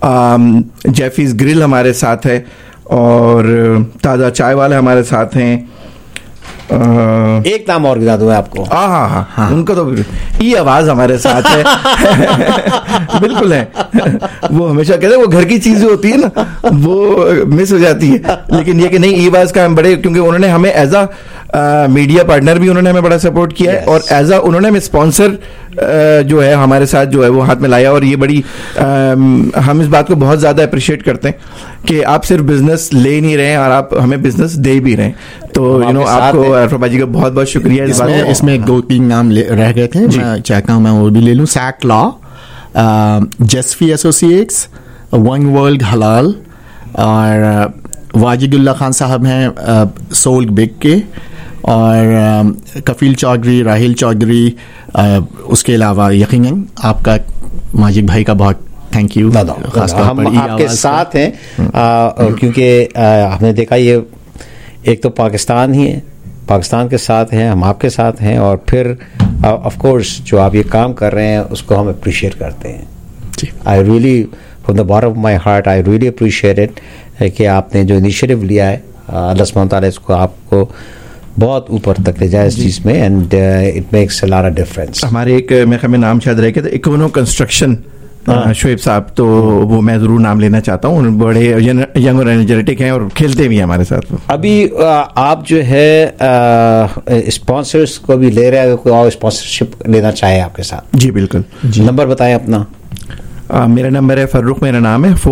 जेफीज ग्रिल हमारे साथ है, और ताज़ा चाय वाले हमारे साथ हैं। एक नाम और गिना दूं मैं आपको। हाँ, उनका तो ये आवाज हमारे साथ है। बिल्कुल है। वो हमेशा कहते हैं वो घर की चीजें होती है ना, वो मिस हो जाती है, लेकिन ये कि नहीं, ई आवाज का हम बड़े, क्योंकि उन्होंने हमें एज अ मीडिया पार्टनर भी उन्होंने हमें बड़ा सपोर्ट किया है, और एज अ उन्होंने हमें स्पॉन्सर जो है हमारे साथ जो है वो हाथ में लाया, और ये बड़ी हम इस बात को बहुत ज्यादा अप्रिशिएट करते हैं कि आप सिर्फ बिजनेस ले नहीं रहे हैं और आप हमें बिजनेस दे भी रहे हैं। तो यू नो आपको अरफा जी का बहुत बहुत शुक्रिया। इसमें 2-3 नाम रह गए थे, मैं चाहता हूँ मैं वो भी ले लूँ। सैक लॉ, जस्फी एसोसिएट्स, वन वर्ल्ड हलाल, और वाजिदुल्लाह खान साहब हैं सोल्ड बिग के, और कफील चौधरी, राहिल चौधरी, उसके अलावा यकीनन आपका माजिद भाई का बहुत थैंक यू। हम आपके साथ हैं क्योंकि हमने देखा ये एक तो पाकिस्तान ही है, पाकिस्तान के साथ हैं, हम आपके साथ हैं, और फिर ऑफ कोर्स जो आप ये काम कर रहे हैं उसको हम अप्रिशिएट करते हैं। I really from the bottom of my heart I really appreciate it कि आपने जो इनिशिएटिव लिया है, अल्लाह सुब्हानहू ताला इसको आपको बहुत ऊपर तक ले जाए इस चीज़ में, and it makes a lot of difference. हमारे एक मेरे में नाम शायद रह गया था, इकोनो कंस्ट्रक्शन, शोएब साहब, तो वो मैं जरूर नाम लेना चाहता हूँ। बड़े यंग और एनर्जेटिक हैं और खेलते भी हैं हमारे साथ। अभी आप जो है स्पॉन्सर्स को भी ले रहे हैं, कोई और स्पॉन्सरशिप लेना चाहे आपके साथ? जी बिल्कुल। नंबर बताएं अपना। मेरा नंबर है फर्रुख, मेरा नाम है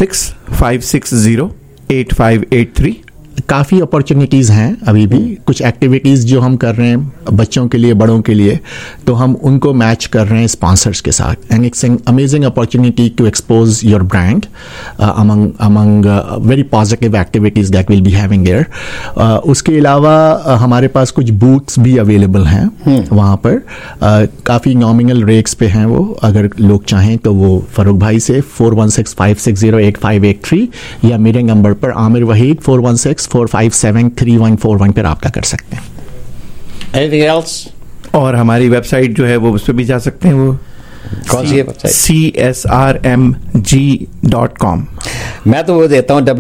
4165608583। काफ़ी अपॉर्चुनिटीज़ हैं अभी भी, कुछ एक्टिविटीज़ जो हम कर रहे हैं बच्चों के लिए, बड़ों के लिए, तो हम उनको मैच कर रहे हैं स्पॉन्सर्स के साथ, and it's an amazing opportunity to expose your brand among very positive activities that will be having there. उसके अलावा हमारे पास कुछ बूथ्स भी अवेलेबल हैं वहाँ पर, काफ़ी नॉमिनल रेट्स पे हैं वो, अगर लोग चाहें तो वो फरूक भाई से 4165608583 या मेरे नंबर पर आमिर वहीद 416-457-3141 पर रब्ता कर सकते हैं। Anything else? और हमारी वेबसाइट जो है वो उस पर भी जा सकते हैं। वो कौन सी है वेबसाइट? CSRMG.com। मैं तो वो देता हूँ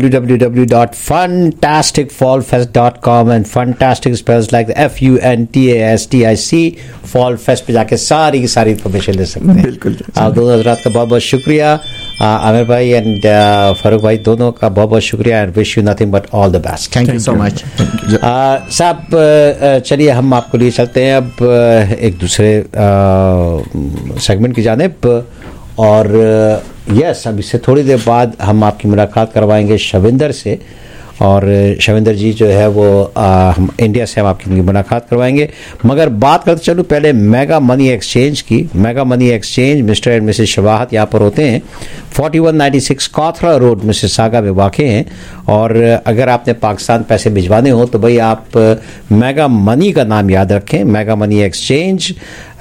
www.fantasticfallfest.com, and fantastic spells like FUNTASTIC fall fest पे जाके सारी की सारी इन्फॉर्मेशन ले सकते हैं। बिल्कुल। आप दोनों हजरात का बहुत बहुत शुक्रिया, आमिर भाई एंड फारूक भाई दोनों का बहुत बहुत शुक्रिया, and wish you nothing but all the best. Thank you so much. साहब चलिए हम आपको लिए चलते हैं अब एक दूसरे सेगमेंट की जानिब, और यस अब इससे थोड़ी देर बाद हम आपकी मुलाकात करवाएंगे शविंदर से, और शविंदर जी जो है वो हम इंडिया से हम आपकी मुलाकात करवाएंगे। मगर बात करते चलो पहले मेगा मनी एक्सचेंज की। Mega money exchange mister and missus शवाहत यहाँ पर होते हैं, 4196 कॉथरा रोड मिसिसागा में वाक़ हैं, और अगर आपने पाकिस्तान पैसे भिजवाने हो तो भाई आप मेगा मनी का नाम याद रखें, मेगा मनी एक्सचेंज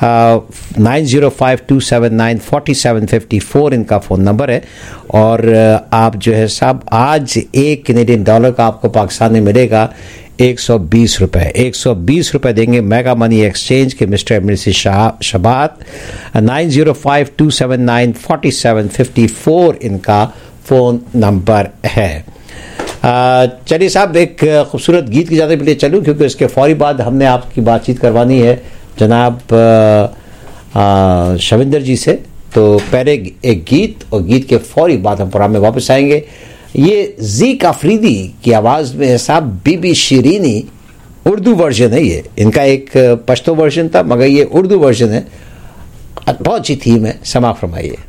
9052794754 इनका फ़ोन नंबर है, और आप जो है साहब आज $1 कैनेडियन का आपको पाकिस्तान में मिलेगा 120 रुपये। 120 रुपये देंगे मेगा मनी एक्सचेंज के मिस्टर एंड मिसेस शबात। 9052794754 इनका फ़ोन नंबर है। चलिए साहब एक खूबसूरत गीत की जाने के लिए चलूँ, क्योंकि इसके फौरी बाद हमने आपकी बातचीत करवानी है जनाब शविंदर जी से। तो पहले एक गीत, और गीत के फौरी बाद हम प्रोग्राम में वापस आएंगे। ये ज़ीक अफरीदी की आवाज़ में है साहब बीबी शिरीनी, उर्दू वर्जन है ये, इनका एक पश्तो वर्जन था मगर ये उर्दू वर्जन है, बहुत अच्छी थीम है, समा फरमाइए।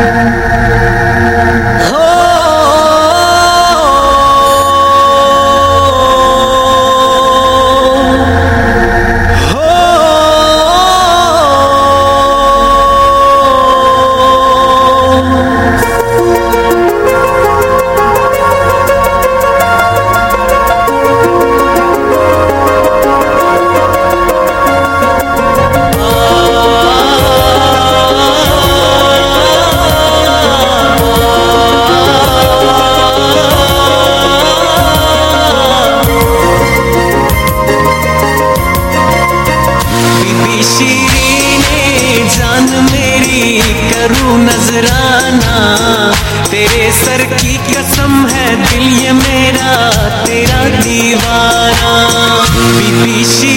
तेरे सर की कसम है दिल ये मेरा तेरा दीवाना, बीबी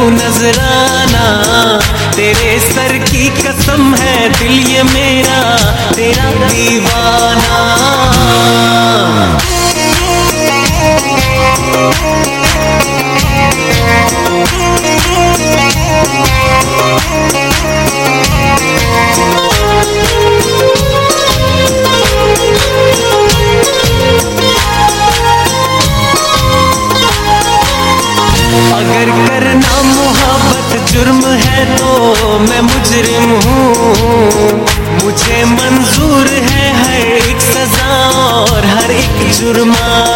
नजराना, तेरे सर की कसम है दिल ये मेरा तेरा दीवाना। अगर करना मोहब्बत जुर्म है तो मैं मुजरिम हूँ, मुझे मंजूर है हर एक सजा और हर एक जुर्माना।